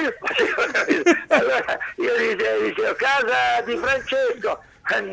[SPEAKER 11] scusi? Allora io dicevo, dicevo casa di Francesco,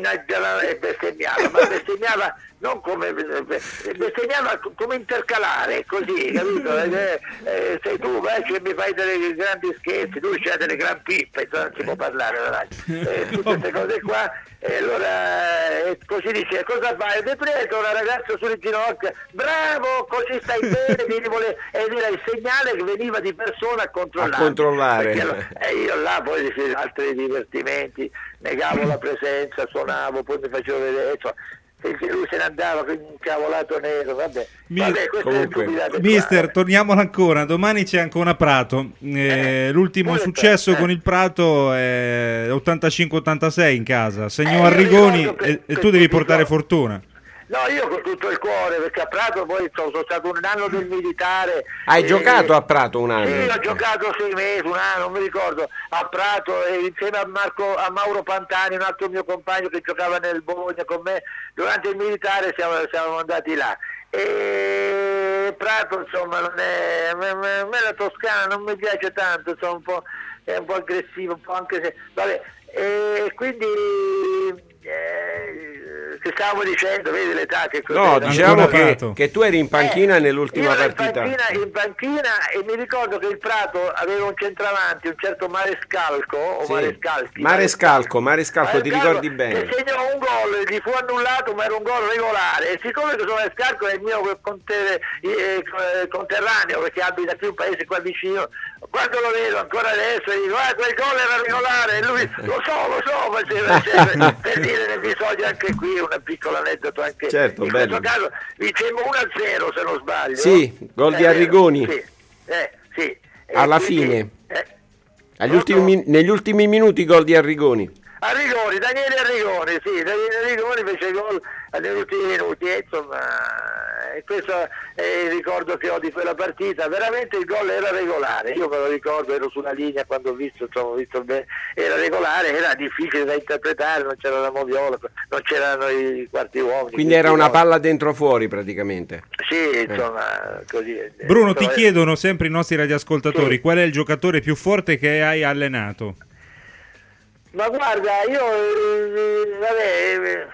[SPEAKER 11] e bestemmiava, ma bestemmiava non come bestemmiava come intercalare, così, capito? Eh, eh, sei tu vai, che mi fai delle grandi scherzi, lui c'ha delle gran pippe, insomma, non si può parlare davanti, eh, tutte queste cose qua, e allora eh, così dice cosa fai? Ti prego, una ragazza sulle ginocchia, bravo, così stai bene, vieni vole... ed era il segnale che veniva di persona a controllare,
[SPEAKER 4] A controllare.
[SPEAKER 11] Perché, e io là poi dicevo, altri divertimenti, negavo la presenza, suonavo, poi mi facevo vedere, insomma, e lui se ne andava con un cavolato nero, vabbè,
[SPEAKER 3] Mi-
[SPEAKER 11] vabbè queste
[SPEAKER 4] comunque,
[SPEAKER 11] stupidate
[SPEAKER 3] Mister,
[SPEAKER 11] qua,
[SPEAKER 3] torniamolo ancora. Domani c'è ancora Prato. Eh,
[SPEAKER 11] Eh,
[SPEAKER 3] l'ultimo
[SPEAKER 11] pure
[SPEAKER 3] successo
[SPEAKER 11] te, eh.
[SPEAKER 3] con il Prato è ottantacinque ottantasei in casa. Segnò
[SPEAKER 11] Eh, io
[SPEAKER 3] Arrigoni
[SPEAKER 11] ricordo che-
[SPEAKER 3] e, e
[SPEAKER 11] che
[SPEAKER 3] tu devi
[SPEAKER 11] ti
[SPEAKER 3] portare
[SPEAKER 11] dico-
[SPEAKER 3] fortuna.
[SPEAKER 11] No, io con tutto il cuore, perché a Prato poi sono, sono stato un anno del militare.
[SPEAKER 4] Hai
[SPEAKER 11] e-
[SPEAKER 4] giocato a Prato un anno?
[SPEAKER 11] Sì, ho giocato sei mesi, un anno, non mi ricordo, a Prato, e insieme a, Marco, a Mauro Pantani, un altro mio compagno che giocava nel Bologna con me, durante il militare siamo, siamo andati là. E Prato insomma non è, a me, a me la Toscana non mi piace tanto, insomma, un po', è un po' aggressivo, un po' anche se, vabbè, e quindi eh, che stavamo dicendo, vedi l'età che
[SPEAKER 4] No,
[SPEAKER 11] cos'era?
[SPEAKER 4] diciamo
[SPEAKER 3] Ancora
[SPEAKER 4] che,
[SPEAKER 3] Prato.
[SPEAKER 4] che tu eri in panchina
[SPEAKER 11] Eh,
[SPEAKER 4] nell'ultima
[SPEAKER 11] io ero
[SPEAKER 4] partita.
[SPEAKER 11] In panchina, in panchina, e mi ricordo che il Prato aveva un centravanti, un certo Marescalco, o
[SPEAKER 4] Sì.
[SPEAKER 11] Marescalchi.
[SPEAKER 4] Marescalco, Marescalco, ti
[SPEAKER 11] Marescalco,
[SPEAKER 4] ricordi bene?
[SPEAKER 11] Che segnò un gol, gli fu annullato, ma era un gol regolare. E siccome questo Marescalco è il mio conte- eh, conterraneo, perché abita qui un paese qua vicino, quando lo vedo ancora adesso dico ah, quel gol era regolare, e lui lo so, lo so, faceva cioè, per dire l'episodio anche qui, una piccola aneddoto anche
[SPEAKER 4] certo,
[SPEAKER 11] in
[SPEAKER 4] bello.
[SPEAKER 11] questo caso vincemmo uno a zero se non sbaglio.
[SPEAKER 4] Sì, gol di
[SPEAKER 11] eh,
[SPEAKER 4] Arrigoni.
[SPEAKER 11] Sì, eh, sì.
[SPEAKER 4] Alla
[SPEAKER 11] quindi,
[SPEAKER 4] fine.
[SPEAKER 11] Eh,
[SPEAKER 4] Agli ultimi, negli ultimi minuti gol di Arrigoni.
[SPEAKER 11] Arrigoni, Daniele Arrigoni, sì, Daniele Arrigoni fece gol negli ultimi minuti e insomma e questo è il ricordo che ho di quella partita, veramente il gol era regolare, io me lo ricordo, ero sulla linea quando ho visto, insomma, ho visto bene, era regolare, era difficile da interpretare, non c'era la moviola, non c'erano i quarti uomini.
[SPEAKER 4] Quindi era una palla dentro fuori praticamente.
[SPEAKER 11] Sì, insomma, così.
[SPEAKER 3] Bruno, ti
[SPEAKER 11] insomma,
[SPEAKER 3] chiedono sempre i nostri radioascoltatori
[SPEAKER 11] sì.
[SPEAKER 3] qual è il giocatore più forte che hai allenato?
[SPEAKER 11] Ma guarda, io eh, vabbè, eh,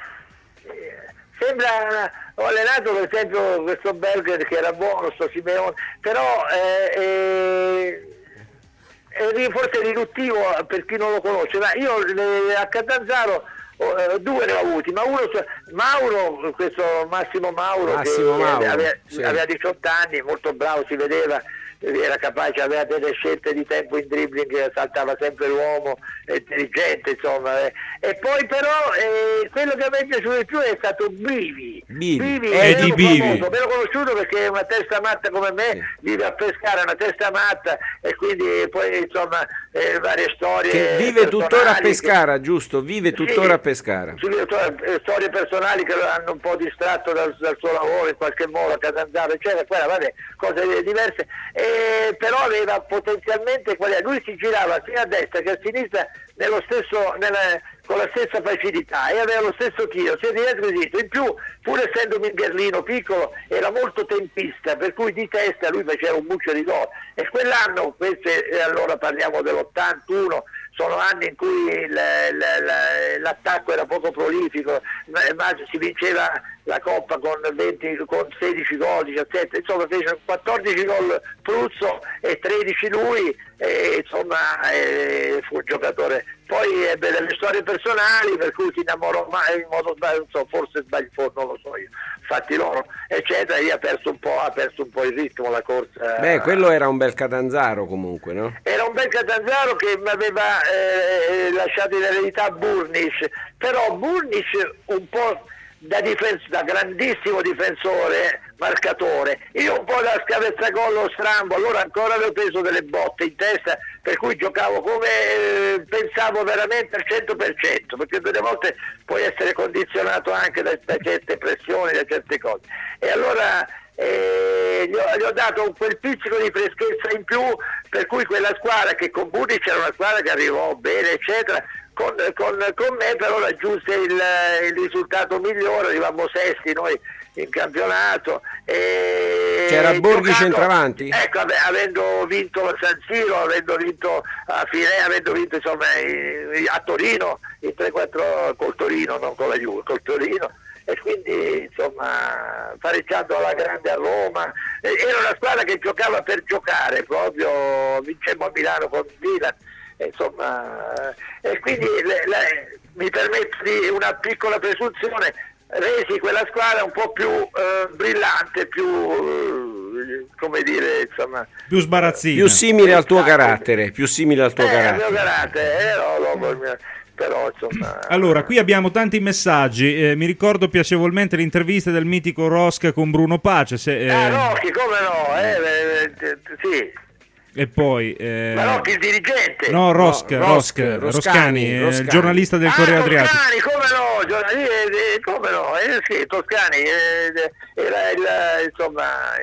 [SPEAKER 11] sembra, ho allenato per esempio questo Berger che era buono, sto Simeone, però eh, eh, è forse riduttivo per chi non lo conosce, ma io eh, a Catanzaro oh, due ne ho avuti, ma uno Mauro, questo Massimo Mauro,
[SPEAKER 4] Massimo
[SPEAKER 11] che
[SPEAKER 4] Mauro,
[SPEAKER 11] aveva,
[SPEAKER 4] sì.
[SPEAKER 11] aveva diciotto anni, molto bravo, si vedeva, era capace, aveva delle scelte di tempo in dribbling, saltava sempre l'uomo, è intelligente insomma, eh. E poi però eh, quello che a me è piaciuto di più è stato Bivi.
[SPEAKER 4] Bivi,
[SPEAKER 11] Bivi
[SPEAKER 3] è di Bivi.
[SPEAKER 11] famoso, me l'ho conosciuto perché è una testa matta come me,
[SPEAKER 4] Sì.
[SPEAKER 11] vive a Pescara, è una testa matta e quindi poi insomma eh, varie storie
[SPEAKER 4] Che vive tuttora a
[SPEAKER 11] personali
[SPEAKER 4] Pescara, giusto? Vive tuttora
[SPEAKER 11] Sì,
[SPEAKER 4] a Pescara.
[SPEAKER 11] sì, eh, storie personali che lo hanno un po' distratto dal, dal suo lavoro in qualche modo a Catanzaro eccetera, quella vabbè, cose diverse, e, però aveva potenzialmente qualità, lui si girava sia a destra che a sinistra nello stesso, nella, con la stessa facilità e aveva lo stesso tiro sia di destra che di sinistra, in più pur essendo Mingherlino piccolo era molto tempista, per cui di testa lui faceva un mucchio di gol e quell'anno, queste, e allora parliamo dell'ottantuno, sono anni in cui il, il, l'attacco era poco prolifico, ma si vinceva la Coppa con, venti, con sedici gol, diciassette, insomma fece quattordici gol Pruzzo e tredici lui, e, insomma e, fu un giocatore. Poi ebbe delle storie personali per cui si innamorò mai in modo sbagliato, non so, forse sbaglio, non lo so io, fatti loro, eccetera, e ha perso un po', ha perso un po' il ritmo, la corsa.
[SPEAKER 4] Beh, quello era un bel Catanzaro comunque, no?
[SPEAKER 11] Era un bel Catanzaro che mi aveva eh, lasciato in eredità Burnish, però Burnish un po' da, difens- da grandissimo difensore, marcatore, io un po' da scavezzacollo strambo, allora ancora avevo preso delle botte in testa, per cui giocavo come eh, pensavo veramente al cento per cento, perché delle volte puoi essere condizionato anche da, da certe pressioni, da certe cose, e allora eh, gli, ho, gli ho dato quel pizzico di freschezza in più, per cui quella squadra che con Burnic era una squadra che arrivò bene eccetera, Con, con, con me però raggiunse il, il risultato migliore, arrivavamo sesti noi in campionato e
[SPEAKER 4] c'era Borghi
[SPEAKER 11] giocato,
[SPEAKER 4] centravanti?
[SPEAKER 11] Ecco, ave, avendo vinto a San Siro, avendo vinto a Fine, avendo vinto insomma i, a Torino in tre quattro col Torino, non con la Juve, col Torino, e quindi insomma pareggiando alla grande a Roma, era una squadra che giocava per giocare, proprio vincemmo a Milano con Milan, insomma, e quindi le, le, mi permetto di una piccola presunzione, resi quella squadra un po' più eh, brillante, più eh, come dire, insomma,
[SPEAKER 3] più sbarazzina,
[SPEAKER 4] più simile al tuo carattere, più simile al tuo
[SPEAKER 11] eh,
[SPEAKER 4] carattere.
[SPEAKER 11] il mio carattere, eh, no, dopo il mio, però insomma.
[SPEAKER 3] Allora, qui abbiamo tanti messaggi, eh, mi ricordo piacevolmente l'intervista del mitico Rosca con Bruno Pace, se, eh,
[SPEAKER 11] Ah, Rocchi, come no, eh, eh, sì.
[SPEAKER 3] e poi eh,
[SPEAKER 11] Ma Rocchi il dirigente?
[SPEAKER 3] no, Rosca,
[SPEAKER 4] No,
[SPEAKER 3] Rosca,
[SPEAKER 4] Rosca,
[SPEAKER 3] Roscani,
[SPEAKER 4] Roscani,
[SPEAKER 3] eh,
[SPEAKER 4] Roscani.
[SPEAKER 3] giornalista del
[SPEAKER 11] Ah,
[SPEAKER 3] Corriere Adriatico.
[SPEAKER 11] Toscani, come no, giornali- eh, eh, come no, eh, sì, Toscani, eh, era il, insomma,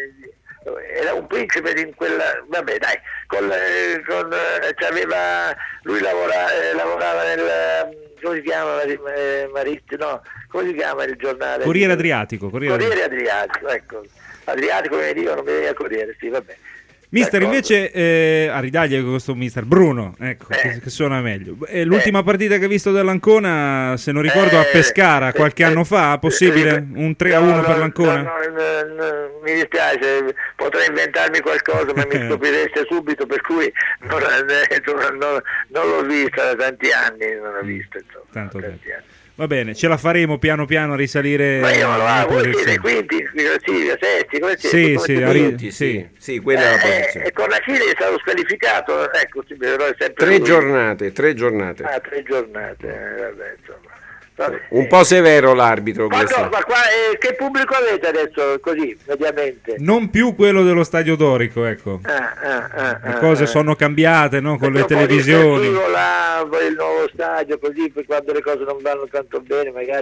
[SPEAKER 11] eh, era un principe di quella, vabbè dai, con, eh, con eh, c'aveva, lui lavora, eh, lavorava nel, come si chiama, eh, Maritti, no, come si chiama il giornale?
[SPEAKER 3] Corriere Adriatico, Corriere
[SPEAKER 11] Corriere
[SPEAKER 3] Adriatico.
[SPEAKER 11] Adriatico, ecco, Adriatico mi dico, non mi viene a Corriere, sì, vabbè.
[SPEAKER 3] Mister,
[SPEAKER 11] D'accordo.
[SPEAKER 3] invece, eh, a ridaglia con questo mister Bruno, ecco,
[SPEAKER 11] Eh.
[SPEAKER 3] che, che suona meglio. Eh, l'ultima partita che hai visto dell'Ancona, se non ricordo, a
[SPEAKER 11] Eh,
[SPEAKER 3] Pescara,
[SPEAKER 11] eh,
[SPEAKER 3] qualche
[SPEAKER 11] eh,
[SPEAKER 3] anno fa, possibile?
[SPEAKER 11] eh,
[SPEAKER 3] Un tre a uno
[SPEAKER 11] no,
[SPEAKER 3] per
[SPEAKER 11] no,
[SPEAKER 3] l'Ancona?
[SPEAKER 11] no, no, no, mi dispiace, potrei inventarmi qualcosa, ma mi stupireste subito, per cui non, non, non, non l'ho vista da tanti anni, non l'ho vista, insomma,
[SPEAKER 3] Tanto
[SPEAKER 11] da tanti anni.
[SPEAKER 3] Va bene, ce la faremo piano piano a risalire.
[SPEAKER 11] Ma io
[SPEAKER 3] in posizione.
[SPEAKER 11] quinti, sì, sesti, come
[SPEAKER 3] Sì,
[SPEAKER 11] come
[SPEAKER 3] sì,
[SPEAKER 11] come
[SPEAKER 3] arri-
[SPEAKER 4] sì,
[SPEAKER 3] sì.
[SPEAKER 4] sì, quella è la
[SPEAKER 11] Eh,
[SPEAKER 4] posizione.
[SPEAKER 11] e con la Cile è stato squalificato, ecco, sì, però è sempre
[SPEAKER 4] Tre
[SPEAKER 11] lui.
[SPEAKER 4] giornate, tre giornate.
[SPEAKER 11] Ah, tre giornate, eh, vabbè, insomma. Vabbè.
[SPEAKER 4] Un po' severo l'arbitro
[SPEAKER 11] Quanto-
[SPEAKER 4] questo.
[SPEAKER 11] ma qua, eh, che pubblico avete adesso, così, mediamente?
[SPEAKER 3] Non più quello dello Stadio Dorico, ecco.
[SPEAKER 11] Ah, ah, ah,
[SPEAKER 3] Le
[SPEAKER 11] ah,
[SPEAKER 3] cose
[SPEAKER 11] ah.
[SPEAKER 3] sono cambiate, no? Con le
[SPEAKER 11] Mettere un po' di
[SPEAKER 3] televisioni.
[SPEAKER 11] attractivo là, poi il nuovo stadio, così, per quando le cose non vanno tanto bene, magari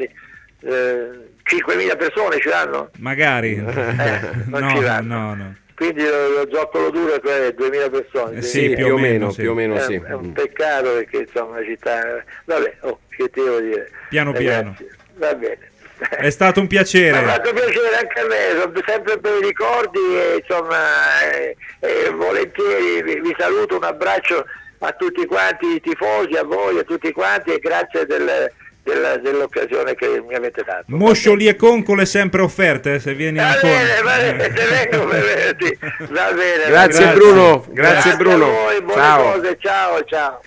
[SPEAKER 11] eh, cinquemila persone ci vanno?
[SPEAKER 3] Magari.
[SPEAKER 11] Eh, non
[SPEAKER 3] no,
[SPEAKER 11] ci vanno.
[SPEAKER 3] no, no.
[SPEAKER 11] Quindi lo, lo zoccolo duro è duemila persone.
[SPEAKER 3] Eh,
[SPEAKER 11] quindi
[SPEAKER 3] sì, più o meno, sì.
[SPEAKER 4] più o meno
[SPEAKER 11] è,
[SPEAKER 4] sì.
[SPEAKER 11] è un peccato perché insomma la città... Vabbè, oh, che te devo dire?
[SPEAKER 3] Piano
[SPEAKER 11] Ragazzi,
[SPEAKER 3] piano.
[SPEAKER 11] Va bene.
[SPEAKER 3] È stato un
[SPEAKER 11] Mi ha
[SPEAKER 3] piacere.
[SPEAKER 11] fatto piacere anche a me, sono sempre bei ricordi e insomma eh, eh, volentieri vi, vi saluto, un abbraccio a tutti quanti i tifosi, a voi, a tutti quanti e grazie del, del, dell'occasione che mi avete dato.
[SPEAKER 3] Moscioli e concole sempre offerte, se vieni
[SPEAKER 11] Va
[SPEAKER 3] ancora.
[SPEAKER 11] bene, va bene, se vengo per vederti. Va bene.
[SPEAKER 4] Grazie
[SPEAKER 11] va bene.
[SPEAKER 4] Bruno, grazie Bruno.
[SPEAKER 11] a voi, buone
[SPEAKER 4] Ciao.
[SPEAKER 11] cose, ciao, ciao.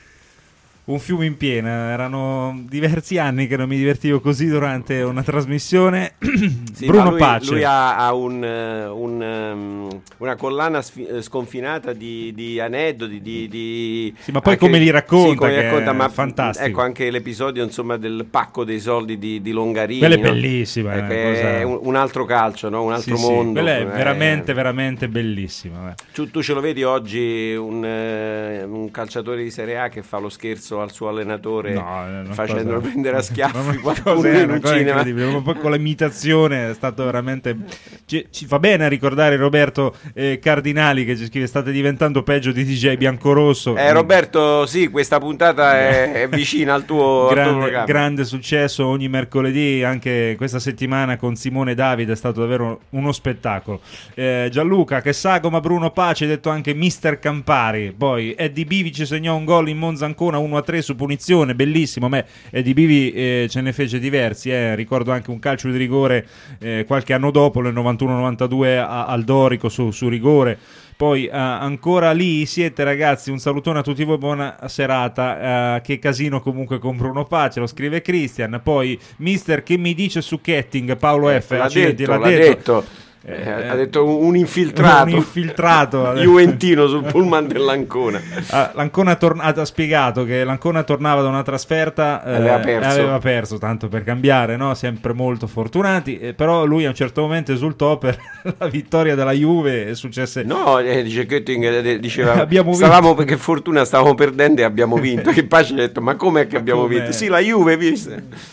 [SPEAKER 3] Un fiume in piena, erano diversi anni che non mi divertivo così durante una trasmissione.
[SPEAKER 4] Sì,
[SPEAKER 3] Bruno
[SPEAKER 4] ma lui,
[SPEAKER 3] Pace.
[SPEAKER 4] lui ha, ha un, eh, un, um, una collana sfi- eh, sconfinata di, di aneddoti, di, di
[SPEAKER 3] Sì, ma poi
[SPEAKER 4] anche-
[SPEAKER 3] come li racconta,
[SPEAKER 4] sì, come li
[SPEAKER 3] che
[SPEAKER 4] racconta,
[SPEAKER 3] è
[SPEAKER 4] ma
[SPEAKER 3] fantastico.
[SPEAKER 4] Ecco anche l'episodio insomma del pacco dei soldi di, di Longarini.
[SPEAKER 3] Quella è
[SPEAKER 4] no?
[SPEAKER 3] bellissima,
[SPEAKER 4] Ecco,
[SPEAKER 3] è una cosa-
[SPEAKER 4] è un, un altro calcio, no? Un altro
[SPEAKER 3] Sì, sì,
[SPEAKER 4] mondo.
[SPEAKER 3] quella è
[SPEAKER 4] Eh,
[SPEAKER 3] veramente, veramente bellissima. eh.
[SPEAKER 4] Tu, tu ce lo vedi oggi un, eh, un calciatore di Serie A che fa lo scherzo al suo allenatore
[SPEAKER 3] No, è una
[SPEAKER 4] facendolo
[SPEAKER 3] cosa-
[SPEAKER 4] prendere a
[SPEAKER 3] Ma
[SPEAKER 4] schiaffi
[SPEAKER 3] una
[SPEAKER 4] qualcuno
[SPEAKER 3] cosa- è
[SPEAKER 4] in
[SPEAKER 3] una
[SPEAKER 4] un
[SPEAKER 3] cosa
[SPEAKER 4] cinema.
[SPEAKER 3] incredibile, ma poi con l'imitazione è stato veramente ci, ci fa bene a ricordare Roberto eh, Cardinali che ci scrive: state diventando peggio di D J Biancorosso.
[SPEAKER 4] Eh, Roberto, sì, questa puntata è, è vicina al tuo, al tuo
[SPEAKER 3] grande,
[SPEAKER 4] programma.
[SPEAKER 3] grande successo ogni mercoledì, anche questa settimana con Simone Davide è stato davvero uno spettacolo. eh, Gianluca, che sagoma Bruno Pace, detto anche mister Campari. Poi Eddie Bivi ci segnò un gol in Monza Ancona uno a tre su punizione, bellissimo. A me Eddie Bivi eh, ce ne fece diversi, eh. ricordo anche un calcio di rigore eh, qualche anno dopo, nel novantuno novantadue a, al Dorico su, su rigore. Poi eh, ancora lì siete ragazzi, un salutone a tutti voi, buona serata. Eh, che casino comunque con Bruno Pace, lo scrive Christian. Poi mister, che mi dice su Ketting? Paolo F.
[SPEAKER 4] L'ha
[SPEAKER 3] accidenti,
[SPEAKER 4] detto,
[SPEAKER 3] l'ha
[SPEAKER 4] l'ha
[SPEAKER 3] detto.
[SPEAKER 4] detto. Eh, ha detto un, un infiltrato,
[SPEAKER 3] Un infiltrato.
[SPEAKER 4] juventino sul pullman dell'Ancona.
[SPEAKER 3] Ah, L'Ancona torn- ha spiegato che l'Ancona tornava da una trasferta eh,
[SPEAKER 4] Aveva perso.
[SPEAKER 3] e aveva perso, tanto per cambiare, no? Sempre molto fortunati, eh, però lui a un certo momento esultò per la vittoria della Juve. È successe
[SPEAKER 4] No, eh, dice Ketting, eh, diceva
[SPEAKER 3] Abbiamo vinto.
[SPEAKER 4] stavamo perché fortuna stavamo perdendo e abbiamo vinto. Che Pace ha detto ma com'è che abbiamo
[SPEAKER 3] com'è?
[SPEAKER 4] vinto? Sì, la Juve, viste?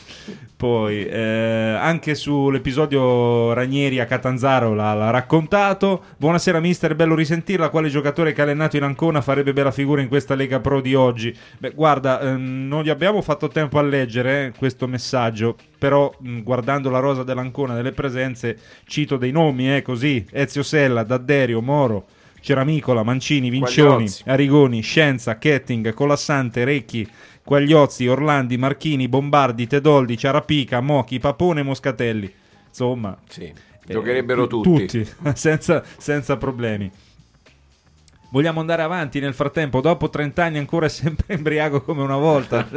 [SPEAKER 3] Poi eh, anche sull'episodio Ranieri a Catanzaro l'ha, l'ha raccontato. Buonasera mister, bello risentirla. Quale giocatore che ha allenato in Ancona farebbe bella figura in questa Lega Pro di oggi? Beh, guarda, ehm, non gli abbiamo fatto tempo a leggere eh, questo messaggio, però mh, guardando la rosa dell'Ancona delle presenze cito dei nomi, eh, così: Ezio Sella, Dadderio, Moro, Ceramicola, Mancini, Vincioni,
[SPEAKER 4] Quagliozzi.
[SPEAKER 3] Arigoni, Scienza, Ketting, Colassante, Recchi, Quagliozzi, Orlandi, Marchini, Bombardi, Tedoldi, Ciarapica, Mochi, Papone, Moscatelli. Insomma,
[SPEAKER 4] Sì, giocherebbero
[SPEAKER 3] eh,
[SPEAKER 4] tutti.
[SPEAKER 3] tutti senza, senza problemi. Vogliamo andare avanti nel frattempo? Dopo trent'anni ancora è sempre embriaco come una volta.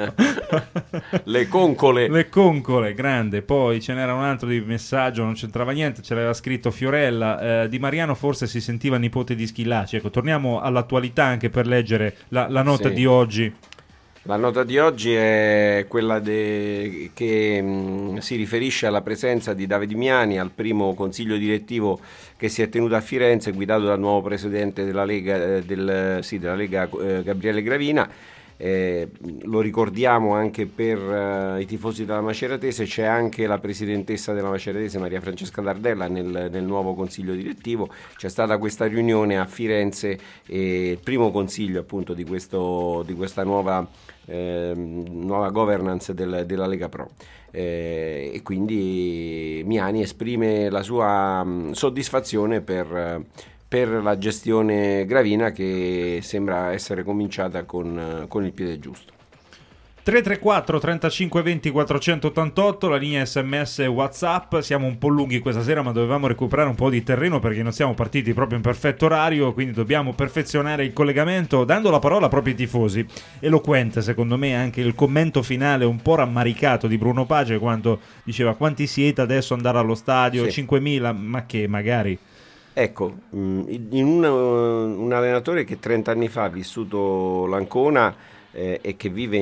[SPEAKER 4] Le concole.
[SPEAKER 3] Le concole, grande. Poi ce n'era un altro di messaggio, non c'entrava niente, ce l'aveva scritto Fiorella. Eh, Di Mariano forse si sentiva nipote di Schillaci. Ecco, torniamo all'attualità anche per leggere la, la nota
[SPEAKER 4] Sì.
[SPEAKER 3] di oggi.
[SPEAKER 4] La nota di oggi è quella de- che mh, si riferisce alla presenza di Davide Miani al primo consiglio direttivo che si è tenuto a Firenze, guidato dal nuovo presidente della Lega, eh, del, sì, della Lega eh, Gabriele Gravina. Eh, lo ricordiamo anche per uh, i tifosi della Maceratese, c'è anche la presidentessa della Maceratese Maria Francesca Dardella nel, nel nuovo consiglio direttivo. C'è stata questa riunione a Firenze, eh, il primo consiglio appunto di, questo, di questa nuova, eh, nuova governance del, della Lega Pro. Eh, e quindi Miani esprime la sua mh, soddisfazione per per la gestione Gravina, che sembra essere cominciata con, con il piede giusto.
[SPEAKER 3] tre tre quattro trentacinque venti quattrocentottantotto, la linea sms e WhatsApp. Siamo un po' lunghi questa sera, ma dovevamo recuperare un po' di terreno perché non siamo partiti proprio in perfetto orario, quindi dobbiamo perfezionare il collegamento dando la parola proprio ai tifosi. Eloquente secondo me anche il commento finale un po' rammaricato di Bruno Pace quando diceva: quanti siete adesso andare allo stadio? Sì. cinquemila, ma che magari...
[SPEAKER 4] Ecco, in un, un allenatore che trenta anni fa ha vissuto l'Ancona eh, e che vive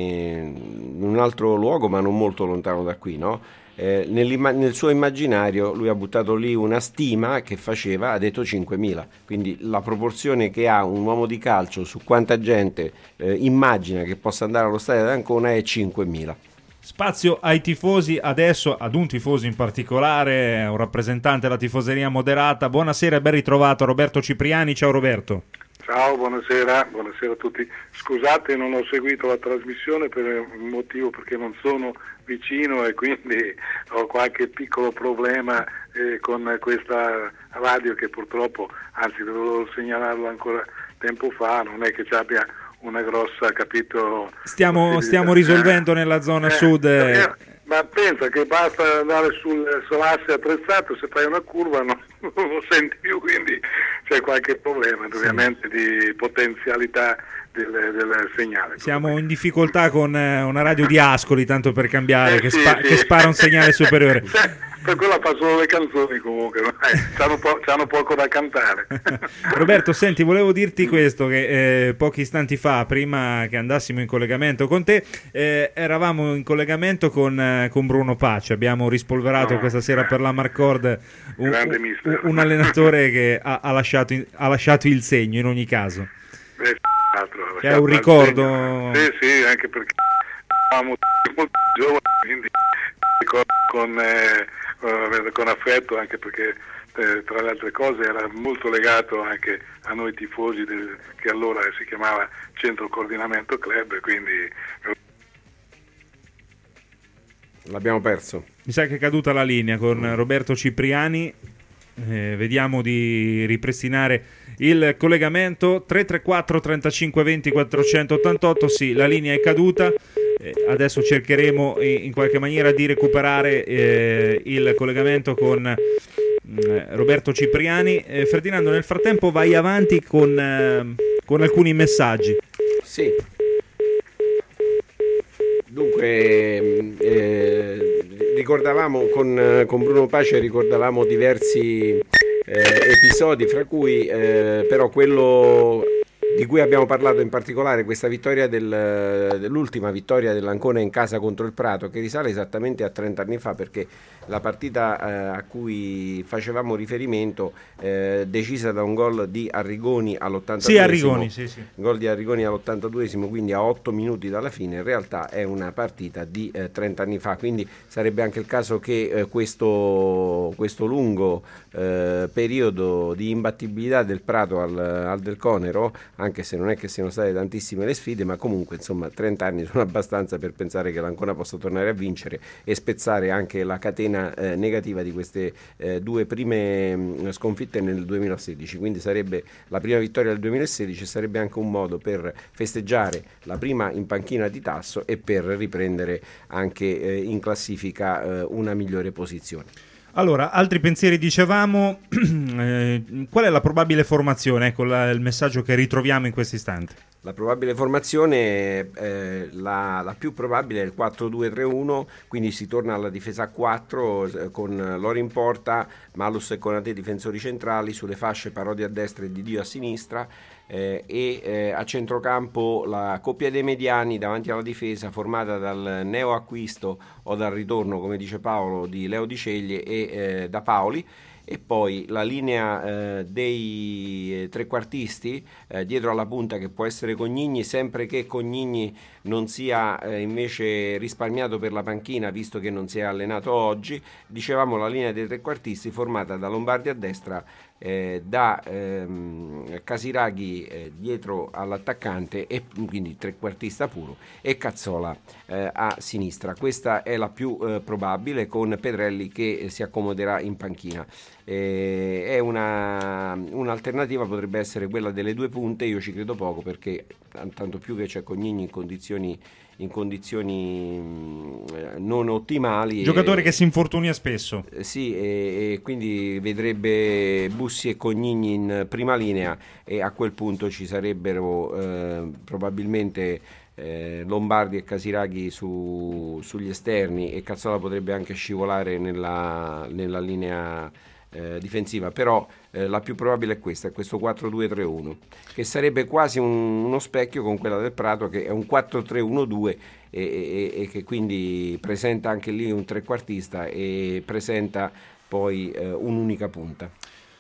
[SPEAKER 4] in un altro luogo ma non molto lontano da qui, no? Eh, nel suo immaginario lui ha buttato lì una stima che faceva, ha detto cinquemila, quindi la proporzione che ha un uomo di calcio su quanta gente eh, immagina che possa andare allo stadio d'Ancona è cinquemila.
[SPEAKER 3] Spazio ai tifosi adesso, ad un tifoso in particolare, un rappresentante della tifoseria moderata. Buonasera e ben ritrovato Roberto Cipriani. Ciao Roberto.
[SPEAKER 12] Ciao, buonasera, buonasera a tutti. Scusate, non ho seguito la trasmissione per un motivo, perché non sono vicino e quindi ho qualche piccolo problema eh, con questa radio che purtroppo, anzi dovevo segnalarlo ancora tempo fa, non è che ci abbia una grossa, capito?
[SPEAKER 3] Stiamo, stiamo risolvendo eh, nella zona eh, sud.
[SPEAKER 12] Eh, ma pensa che basta andare sul, sull'asse attrezzato, se fai una curva non, non lo senti più, quindi c'è qualche problema sì. ovviamente di potenzialità del, del segnale.
[SPEAKER 3] Siamo in difficoltà con una radio di Ascoli, tanto per cambiare,
[SPEAKER 12] eh,
[SPEAKER 3] che,
[SPEAKER 12] sì,
[SPEAKER 3] spa-
[SPEAKER 12] sì.
[SPEAKER 3] che spara un segnale superiore.
[SPEAKER 12] Per quella fa solo le canzoni comunque, eh, c'hanno, po- c'hanno poco da cantare.
[SPEAKER 3] Roberto, senti, volevo dirti questo, che eh, pochi istanti fa, prima che andassimo in collegamento con te, eh, eravamo in collegamento con, eh, con Bruno Pace, abbiamo rispolverato no, questa sera eh, per la Marcord un, un, un allenatore che ha, ha, lasciato, ha lasciato il segno in ogni caso.
[SPEAKER 12] Eh, altro,
[SPEAKER 3] che è un ricordo...
[SPEAKER 12] Sì, sì, anche perché eravamo molto giovani, quindi ricordo con... Eh, con affetto, anche perché eh, tra le altre cose era molto legato anche a noi tifosi del, che allora si chiamava Centro Coordinamento Club, quindi
[SPEAKER 4] l'abbiamo perso.
[SPEAKER 3] Mi sa che è caduta la linea con Roberto Cipriani. Eh, vediamo di ripristinare il collegamento. Tre tre quattro trentacinque venti quattrocentottantotto. Sì, la linea è caduta. Eh, adesso cercheremo in, in qualche maniera di recuperare eh, il collegamento con eh, Roberto Cipriani. eh, Ferdinando, nel frattempo vai avanti con, eh, con alcuni messaggi.
[SPEAKER 4] Sì. Dunque eh, ricordavamo con, con Bruno Pace ricordavamo diversi eh, episodi, fra cui eh, però quello di cui abbiamo parlato in particolare, questa vittoria del, dell'ultima vittoria dell'Ancona in casa contro il Prato, che risale esattamente a trenta anni fa, perché la partita eh, a cui facevamo riferimento eh, decisa da un gol di Arrigoni all'ottantaduesimo,
[SPEAKER 3] sì, Arrigoni, sì, sì.
[SPEAKER 4] gol di Arrigoni all'ottantaduesimo, quindi a otto minuti dalla fine, in realtà è una partita di eh, trenta anni fa, quindi sarebbe anche il caso che eh, questo, questo lungo eh, periodo di imbattibilità del Prato al, al Del Conero, anche se non è che siano state tantissime le sfide, ma comunque insomma trenta anni sono abbastanza per pensare che l'Ancona possa tornare a vincere e spezzare anche la catena eh, negativa di queste eh, due prime mh, sconfitte nel duemilasedici, quindi sarebbe la prima vittoria del duemilasedici, sarebbe anche un modo per festeggiare la prima in panchina di Tasso e per riprendere anche eh, in classifica eh, una migliore posizione.
[SPEAKER 3] Allora, altri pensieri dicevamo, eh, qual è la probabile formazione? Ecco la, il messaggio che ritroviamo in questo istante.
[SPEAKER 4] La probabile formazione, eh, la, la più probabile è il quattro due tre uno, quindi si torna alla difesa a quattro eh, con Lori in porta, Malus e Konate difensori centrali, sulle fasce Parodi a destra e Di Dio a sinistra, eh, e eh, a centrocampo la coppia dei mediani davanti alla difesa formata dal neo acquisto o dal ritorno, come dice Paolo, di Leo Di Ceglie e eh, da Paoli. E poi la linea eh, dei eh, trequartisti eh, dietro alla punta, che può essere Cognigni, sempre che Cognigni non sia eh, invece risparmiato per la panchina, visto che non si è allenato oggi. Dicevamo la linea dei trequartisti formata da Lombardi a destra, eh, da ehm, Casiraghi eh, dietro all'attaccante, e quindi trequartista puro, e Cazzola eh, a sinistra. Questa è la più eh, probabile, con Pedrelli che eh, si accomoderà in panchina. Eh, è una, un'alternativa potrebbe essere quella delle due punte. Io ci credo poco, perché tanto più che c'è Cognini in condizioni in condizioni mh, non ottimali,
[SPEAKER 3] giocatore
[SPEAKER 4] e,
[SPEAKER 3] che si infortunia spesso,
[SPEAKER 4] eh, sì, e, e quindi vedrebbe Bussi e Cognini in prima linea, e a quel punto ci sarebbero eh, probabilmente eh, Lombardi e Casiraghi su, sugli esterni, e Cazzola potrebbe anche scivolare nella, nella linea Eh, difensiva. Però eh, la più probabile è questa, è questo quattro due tre uno, che sarebbe quasi un, uno specchio con quella del Prato, che è un quattro tre uno due, e, e, e che quindi presenta anche lì un trequartista e presenta poi eh, un'unica punta.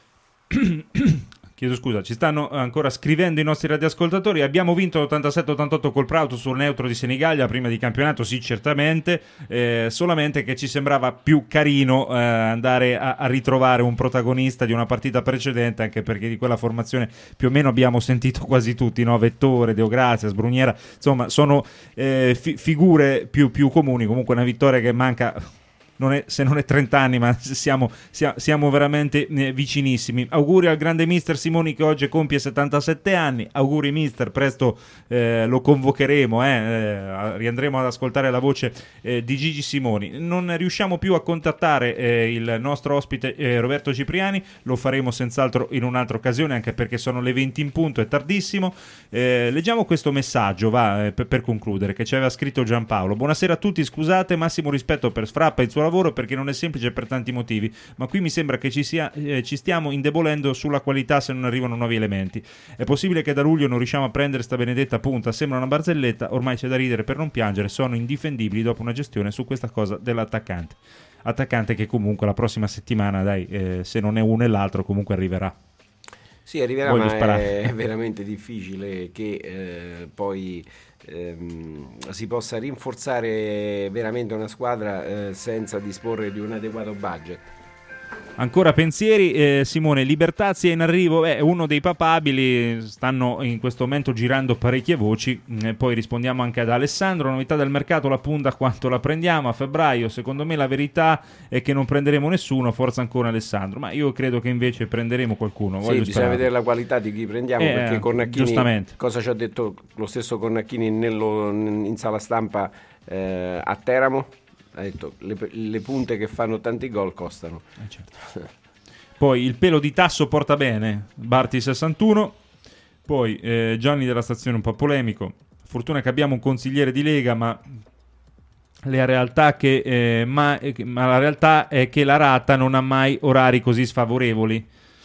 [SPEAKER 3] Chiedo scusa, ci stanno ancora scrivendo i nostri radioascoltatori. Abbiamo vinto l'ottantasette ottantotto col Prato sul neutro di Senigallia prima di campionato, sì, certamente, eh, solamente che ci sembrava più carino eh, andare a, a ritrovare un protagonista di una partita precedente, anche perché di quella formazione più o meno abbiamo sentito quasi tutti, no? Vettore, Deograzia, Sbruniera, insomma sono eh, fi- figure più, più comuni. Comunque una vittoria che manca... Non è, se non è trenta anni, ma siamo, siamo, siamo veramente eh, vicinissimi. Auguri al grande mister Simoni, che oggi compie settantasette anni. Auguri mister, presto eh, lo convocheremo, eh, eh, riandremo ad ascoltare la voce eh, di Gigi Simoni. Non riusciamo più a contattare eh, il nostro ospite eh, Roberto Cipriani, lo faremo senz'altro in un'altra occasione, anche perché sono le venti in punto, è tardissimo. Eh, leggiamo questo messaggio, va, eh, per, per concludere, che ci aveva scritto Giampaolo. Buonasera a tutti, scusate, massimo rispetto per Sfrappa e il suo lavoro, perché non è semplice per tanti motivi, ma qui mi sembra che ci, sia, eh, ci stiamo indebolendo sulla qualità se non arrivano nuovi elementi. È possibile che da luglio non riusciamo a prendere sta benedetta punta? Sembra una barzelletta, ormai c'è da ridere per non piangere, sono indifendibili dopo una gestione su questa cosa dell'attaccante. Attaccante che comunque la prossima settimana, dai, eh, se non è uno e l'altro, comunque arriverà.
[SPEAKER 4] Sì, arriverà,
[SPEAKER 3] Voglio
[SPEAKER 4] ma
[SPEAKER 3] sparare.
[SPEAKER 4] è veramente difficile che eh, poi ehm, si possa rinforzare veramente una squadra eh, senza disporre di un adeguato budget.
[SPEAKER 3] Ancora pensieri, eh, Simone, Libertazzi è in arrivo, è uno dei papabili, stanno in questo momento girando parecchie voci, eh, poi rispondiamo anche ad Alessandro. Novità del mercato, la punta quanto la prendiamo? A febbraio, secondo me la verità è che non prenderemo nessuno, forse ancora Alessandro, ma io credo che invece prenderemo qualcuno.
[SPEAKER 4] Sì,
[SPEAKER 3] Voglio
[SPEAKER 4] bisogna
[SPEAKER 3] sperare.
[SPEAKER 4] vedere la qualità di chi prendiamo,
[SPEAKER 3] Eh,
[SPEAKER 4] perché Cornacchini,
[SPEAKER 3] giustamente.
[SPEAKER 4] cosa ci ha detto lo stesso Cornacchini nello, in sala stampa eh, a Teramo? Ha detto le, le punte che fanno tanti gol costano.
[SPEAKER 3] Eh, certo. Poi il pelo di Tasso porta bene, Barti sessantuno. Poi eh, Gianni della stazione un po' polemico. Fortuna che abbiamo un consigliere di Lega, ma la realtà, che, eh, ma, eh, ma la realtà è che la Rata non ha mai orari così sfavorevoli.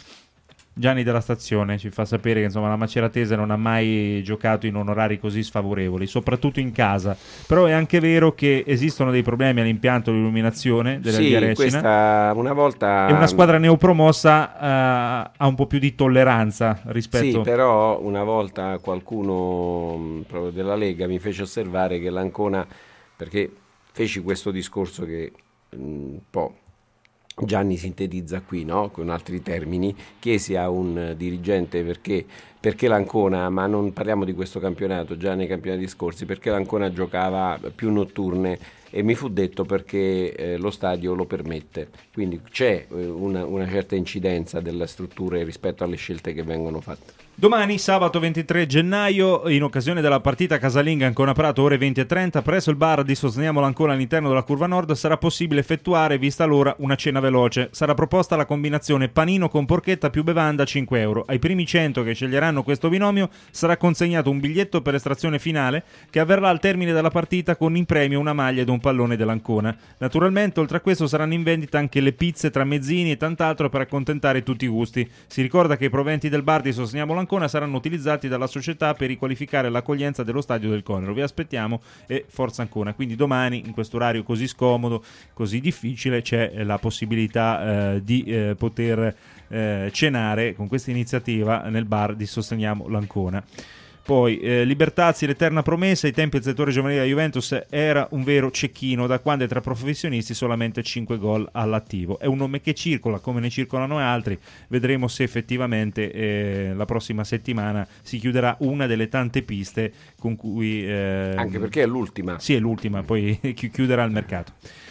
[SPEAKER 3] Gianni della stazione ci fa sapere che insomma la Maceratese non ha mai giocato in orari così sfavorevoli, soprattutto in casa. Però è anche vero che esistono dei problemi all'impianto di illuminazione della
[SPEAKER 4] Sì,
[SPEAKER 3] via Recina.
[SPEAKER 4] questa una volta
[SPEAKER 3] E una squadra neopromossa uh, ha un po' più di tolleranza rispetto.
[SPEAKER 4] Sì, però una volta qualcuno mh, proprio della Lega mi fece osservare che l'Ancona, perché feci questo discorso che mh, un po' Gianni sintetizza qui, no? Con altri termini, chiesi a un dirigente perché, perché l'Ancona, ma non parliamo di questo campionato, già nei campionati scorsi, perché l'Ancona giocava più notturne, e mi fu detto perché eh, lo stadio lo permette, quindi c'è eh, una, una certa incidenza delle strutture rispetto alle scelte che vengono fatte.
[SPEAKER 3] Domani, sabato ventitré gennaio, in occasione della partita casalinga Ancona Prato, ore venti e trenta, presso il bar di Sosteniamo l'Ancona all'interno della curva nord, sarà possibile effettuare, vista l'ora, una cena veloce. Sarà proposta la combinazione panino con porchetta più bevanda a cinque euro. Ai primi cento che sceglieranno questo binomio sarà consegnato un biglietto per estrazione finale, che avverrà al termine della partita con in premio una maglia ed un pallone dell'Ancona. Naturalmente, oltre a questo, saranno in vendita anche le pizze, tramezzini e tant'altro per accontentare tutti i gusti. Si ricorda che i proventi del bar di Sosteniamo l'Ancona saranno utilizzati dalla società per riqualificare l'accoglienza dello stadio del Conero. Vi aspettiamo e forza Ancona. Quindi domani, in questo orario così scomodo, così difficile, c'è la possibilità eh, di eh, poter eh, cenare con questa iniziativa nel bar di Sosteniamo l'Ancona. Poi eh, Libertazzi, l'eterna promessa. Ai tempi del settore giovanile della Juventus era un vero cecchino, da quando è tra professionisti solamente cinque gol all'attivo. È un nome che circola, come ne circolano altri. Vedremo se effettivamente eh, la prossima settimana si chiuderà una delle tante piste con cui... Eh,
[SPEAKER 4] Anche perché è l'ultima.
[SPEAKER 3] Sì, è l'ultima, poi chi- chiuderà il mercato.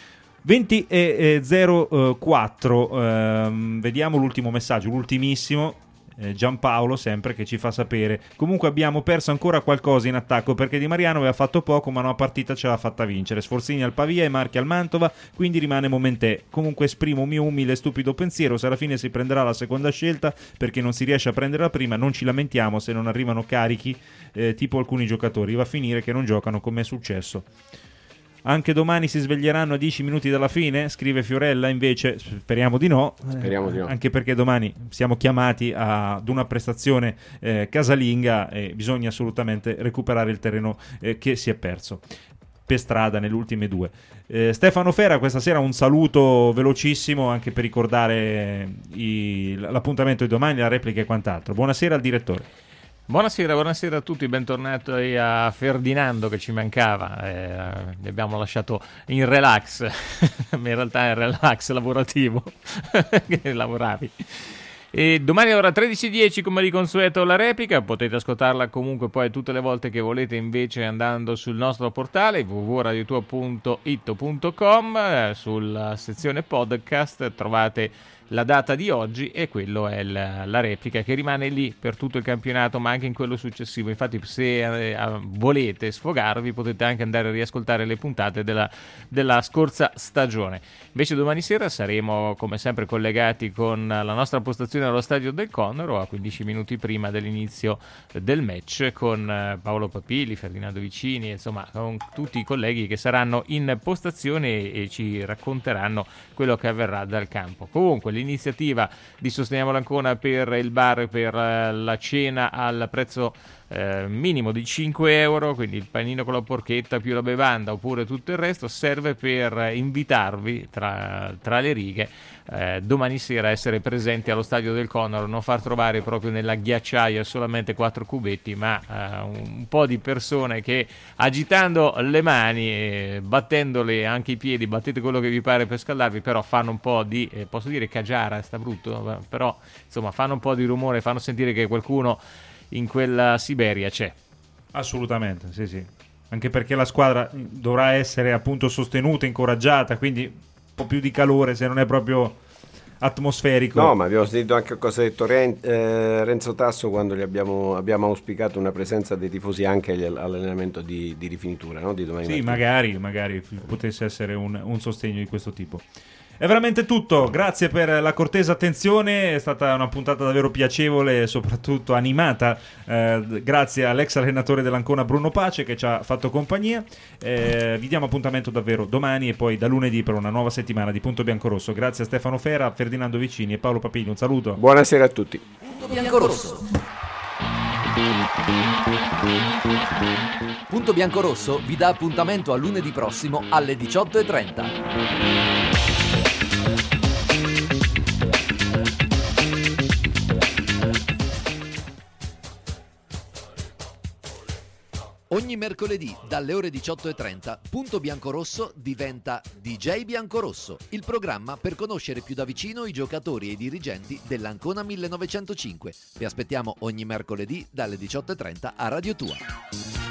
[SPEAKER 3] venti e zero quattro, ehm, vediamo l'ultimo messaggio, l'ultimissimo. Eh, Giampaolo sempre che ci fa sapere: comunque abbiamo perso ancora qualcosa in attacco, perché Di Mariano aveva fatto poco ma una partita ce l'ha fatta vincere. Sforzini al Pavia e Marchi al Mantova, quindi rimane Momentè. Comunque esprimo un mio umile e stupido pensiero: se alla fine si prenderà la seconda scelta perché non si riesce a prendere la prima, non ci lamentiamo se non arrivano carichi, eh, tipo alcuni giocatori. Va a finire che non giocano come è successo. Anche domani si sveglieranno a dieci minuti dalla fine? Scrive Fiorella, invece speriamo di no,
[SPEAKER 4] speriamo di no.
[SPEAKER 3] Anche perché domani siamo chiamati a, ad una prestazione eh, casalinga e bisogna assolutamente recuperare il terreno eh, che si è perso per strada nelle ultime due. eh, Stefano Fera, questa sera un saluto velocissimo anche per ricordare i, l'appuntamento di domani, la replica e quant'altro. Buonasera al direttore.
[SPEAKER 13] Buonasera, buonasera a tutti, bentornati a Ferdinando che ci mancava, eh, li abbiamo lasciato in relax, in realtà è relax lavorativo, che lavoravi. E domani ora tredici e dieci come di consueto la replica, potete ascoltarla comunque poi tutte le volte che volete invece andando sul nostro portale w w w punto radiotua punto it punto com, eh, sulla sezione podcast trovate la data di oggi e quello è la, la replica che rimane lì per tutto il campionato ma anche in quello successivo. Infatti se eh, volete sfogarvi potete anche andare a riascoltare le puntate della, della scorsa stagione. Invece domani sera saremo come sempre collegati con la nostra postazione allo Stadio del Conero a quindici minuti prima dell'inizio del match con Paolo Papilli, Ferdinando Vicini, insomma con tutti i colleghi che saranno in postazione e ci racconteranno quello che avverrà dal campo. Comunque l'iniziativa di Sosteniamo l'Ancona per il bar, per la cena al prezzo eh, minimo di cinque euro, quindi il panino con la porchetta più la bevanda oppure tutto il resto, serve per invitarvi tra, tra le righe eh, domani sera a essere presenti allo Stadio del Conero, non far trovare proprio nella ghiacciaia solamente quattro cubetti ma eh, un po' di persone che agitando le mani e battendole anche i piedi, battete quello che vi pare per scaldarvi, però fanno un po' di eh, posso dire cagiara, sta brutto, però insomma fanno un po' di rumore, fanno sentire che qualcuno in quella Siberia c'è.
[SPEAKER 3] Assolutamente, sì sì, anche perché la squadra dovrà essere appunto sostenuta, incoraggiata, quindi un po' più di calore se non è proprio atmosferico.
[SPEAKER 4] No, ma abbiamo sentito anche cosa ha detto Ren- eh, Renzo Tasso quando gli abbiamo, abbiamo auspicato una presenza dei tifosi anche agli, all'allenamento di, di rifinitura, no? Di domani
[SPEAKER 3] sì,
[SPEAKER 4] mattina.
[SPEAKER 3] magari, magari potesse essere un, un sostegno di questo tipo. È veramente tutto, grazie per la cortese attenzione, è stata una puntata davvero piacevole e soprattutto animata, eh, grazie all'ex allenatore dell'Ancona Bruno Pace che ci ha fatto compagnia. Eh, vi diamo appuntamento davvero domani e poi da lunedì per una nuova settimana di Punto Biancorosso. Grazie a Stefano Fera, Ferdinando Vicini e Paolo Papini, un saluto.
[SPEAKER 4] Buonasera a tutti.
[SPEAKER 1] Punto Biancorosso. Punto Biancorosso vi dà appuntamento a lunedì prossimo alle diciotto e trenta. Ogni mercoledì dalle ore diciotto e trenta Punto Biancorosso diventa D J Biancorosso, il programma per conoscere più da vicino i giocatori e i dirigenti dell'Ancona millenovecentocinque. Vi aspettiamo ogni mercoledì dalle diciotto e trenta a Radio Tua.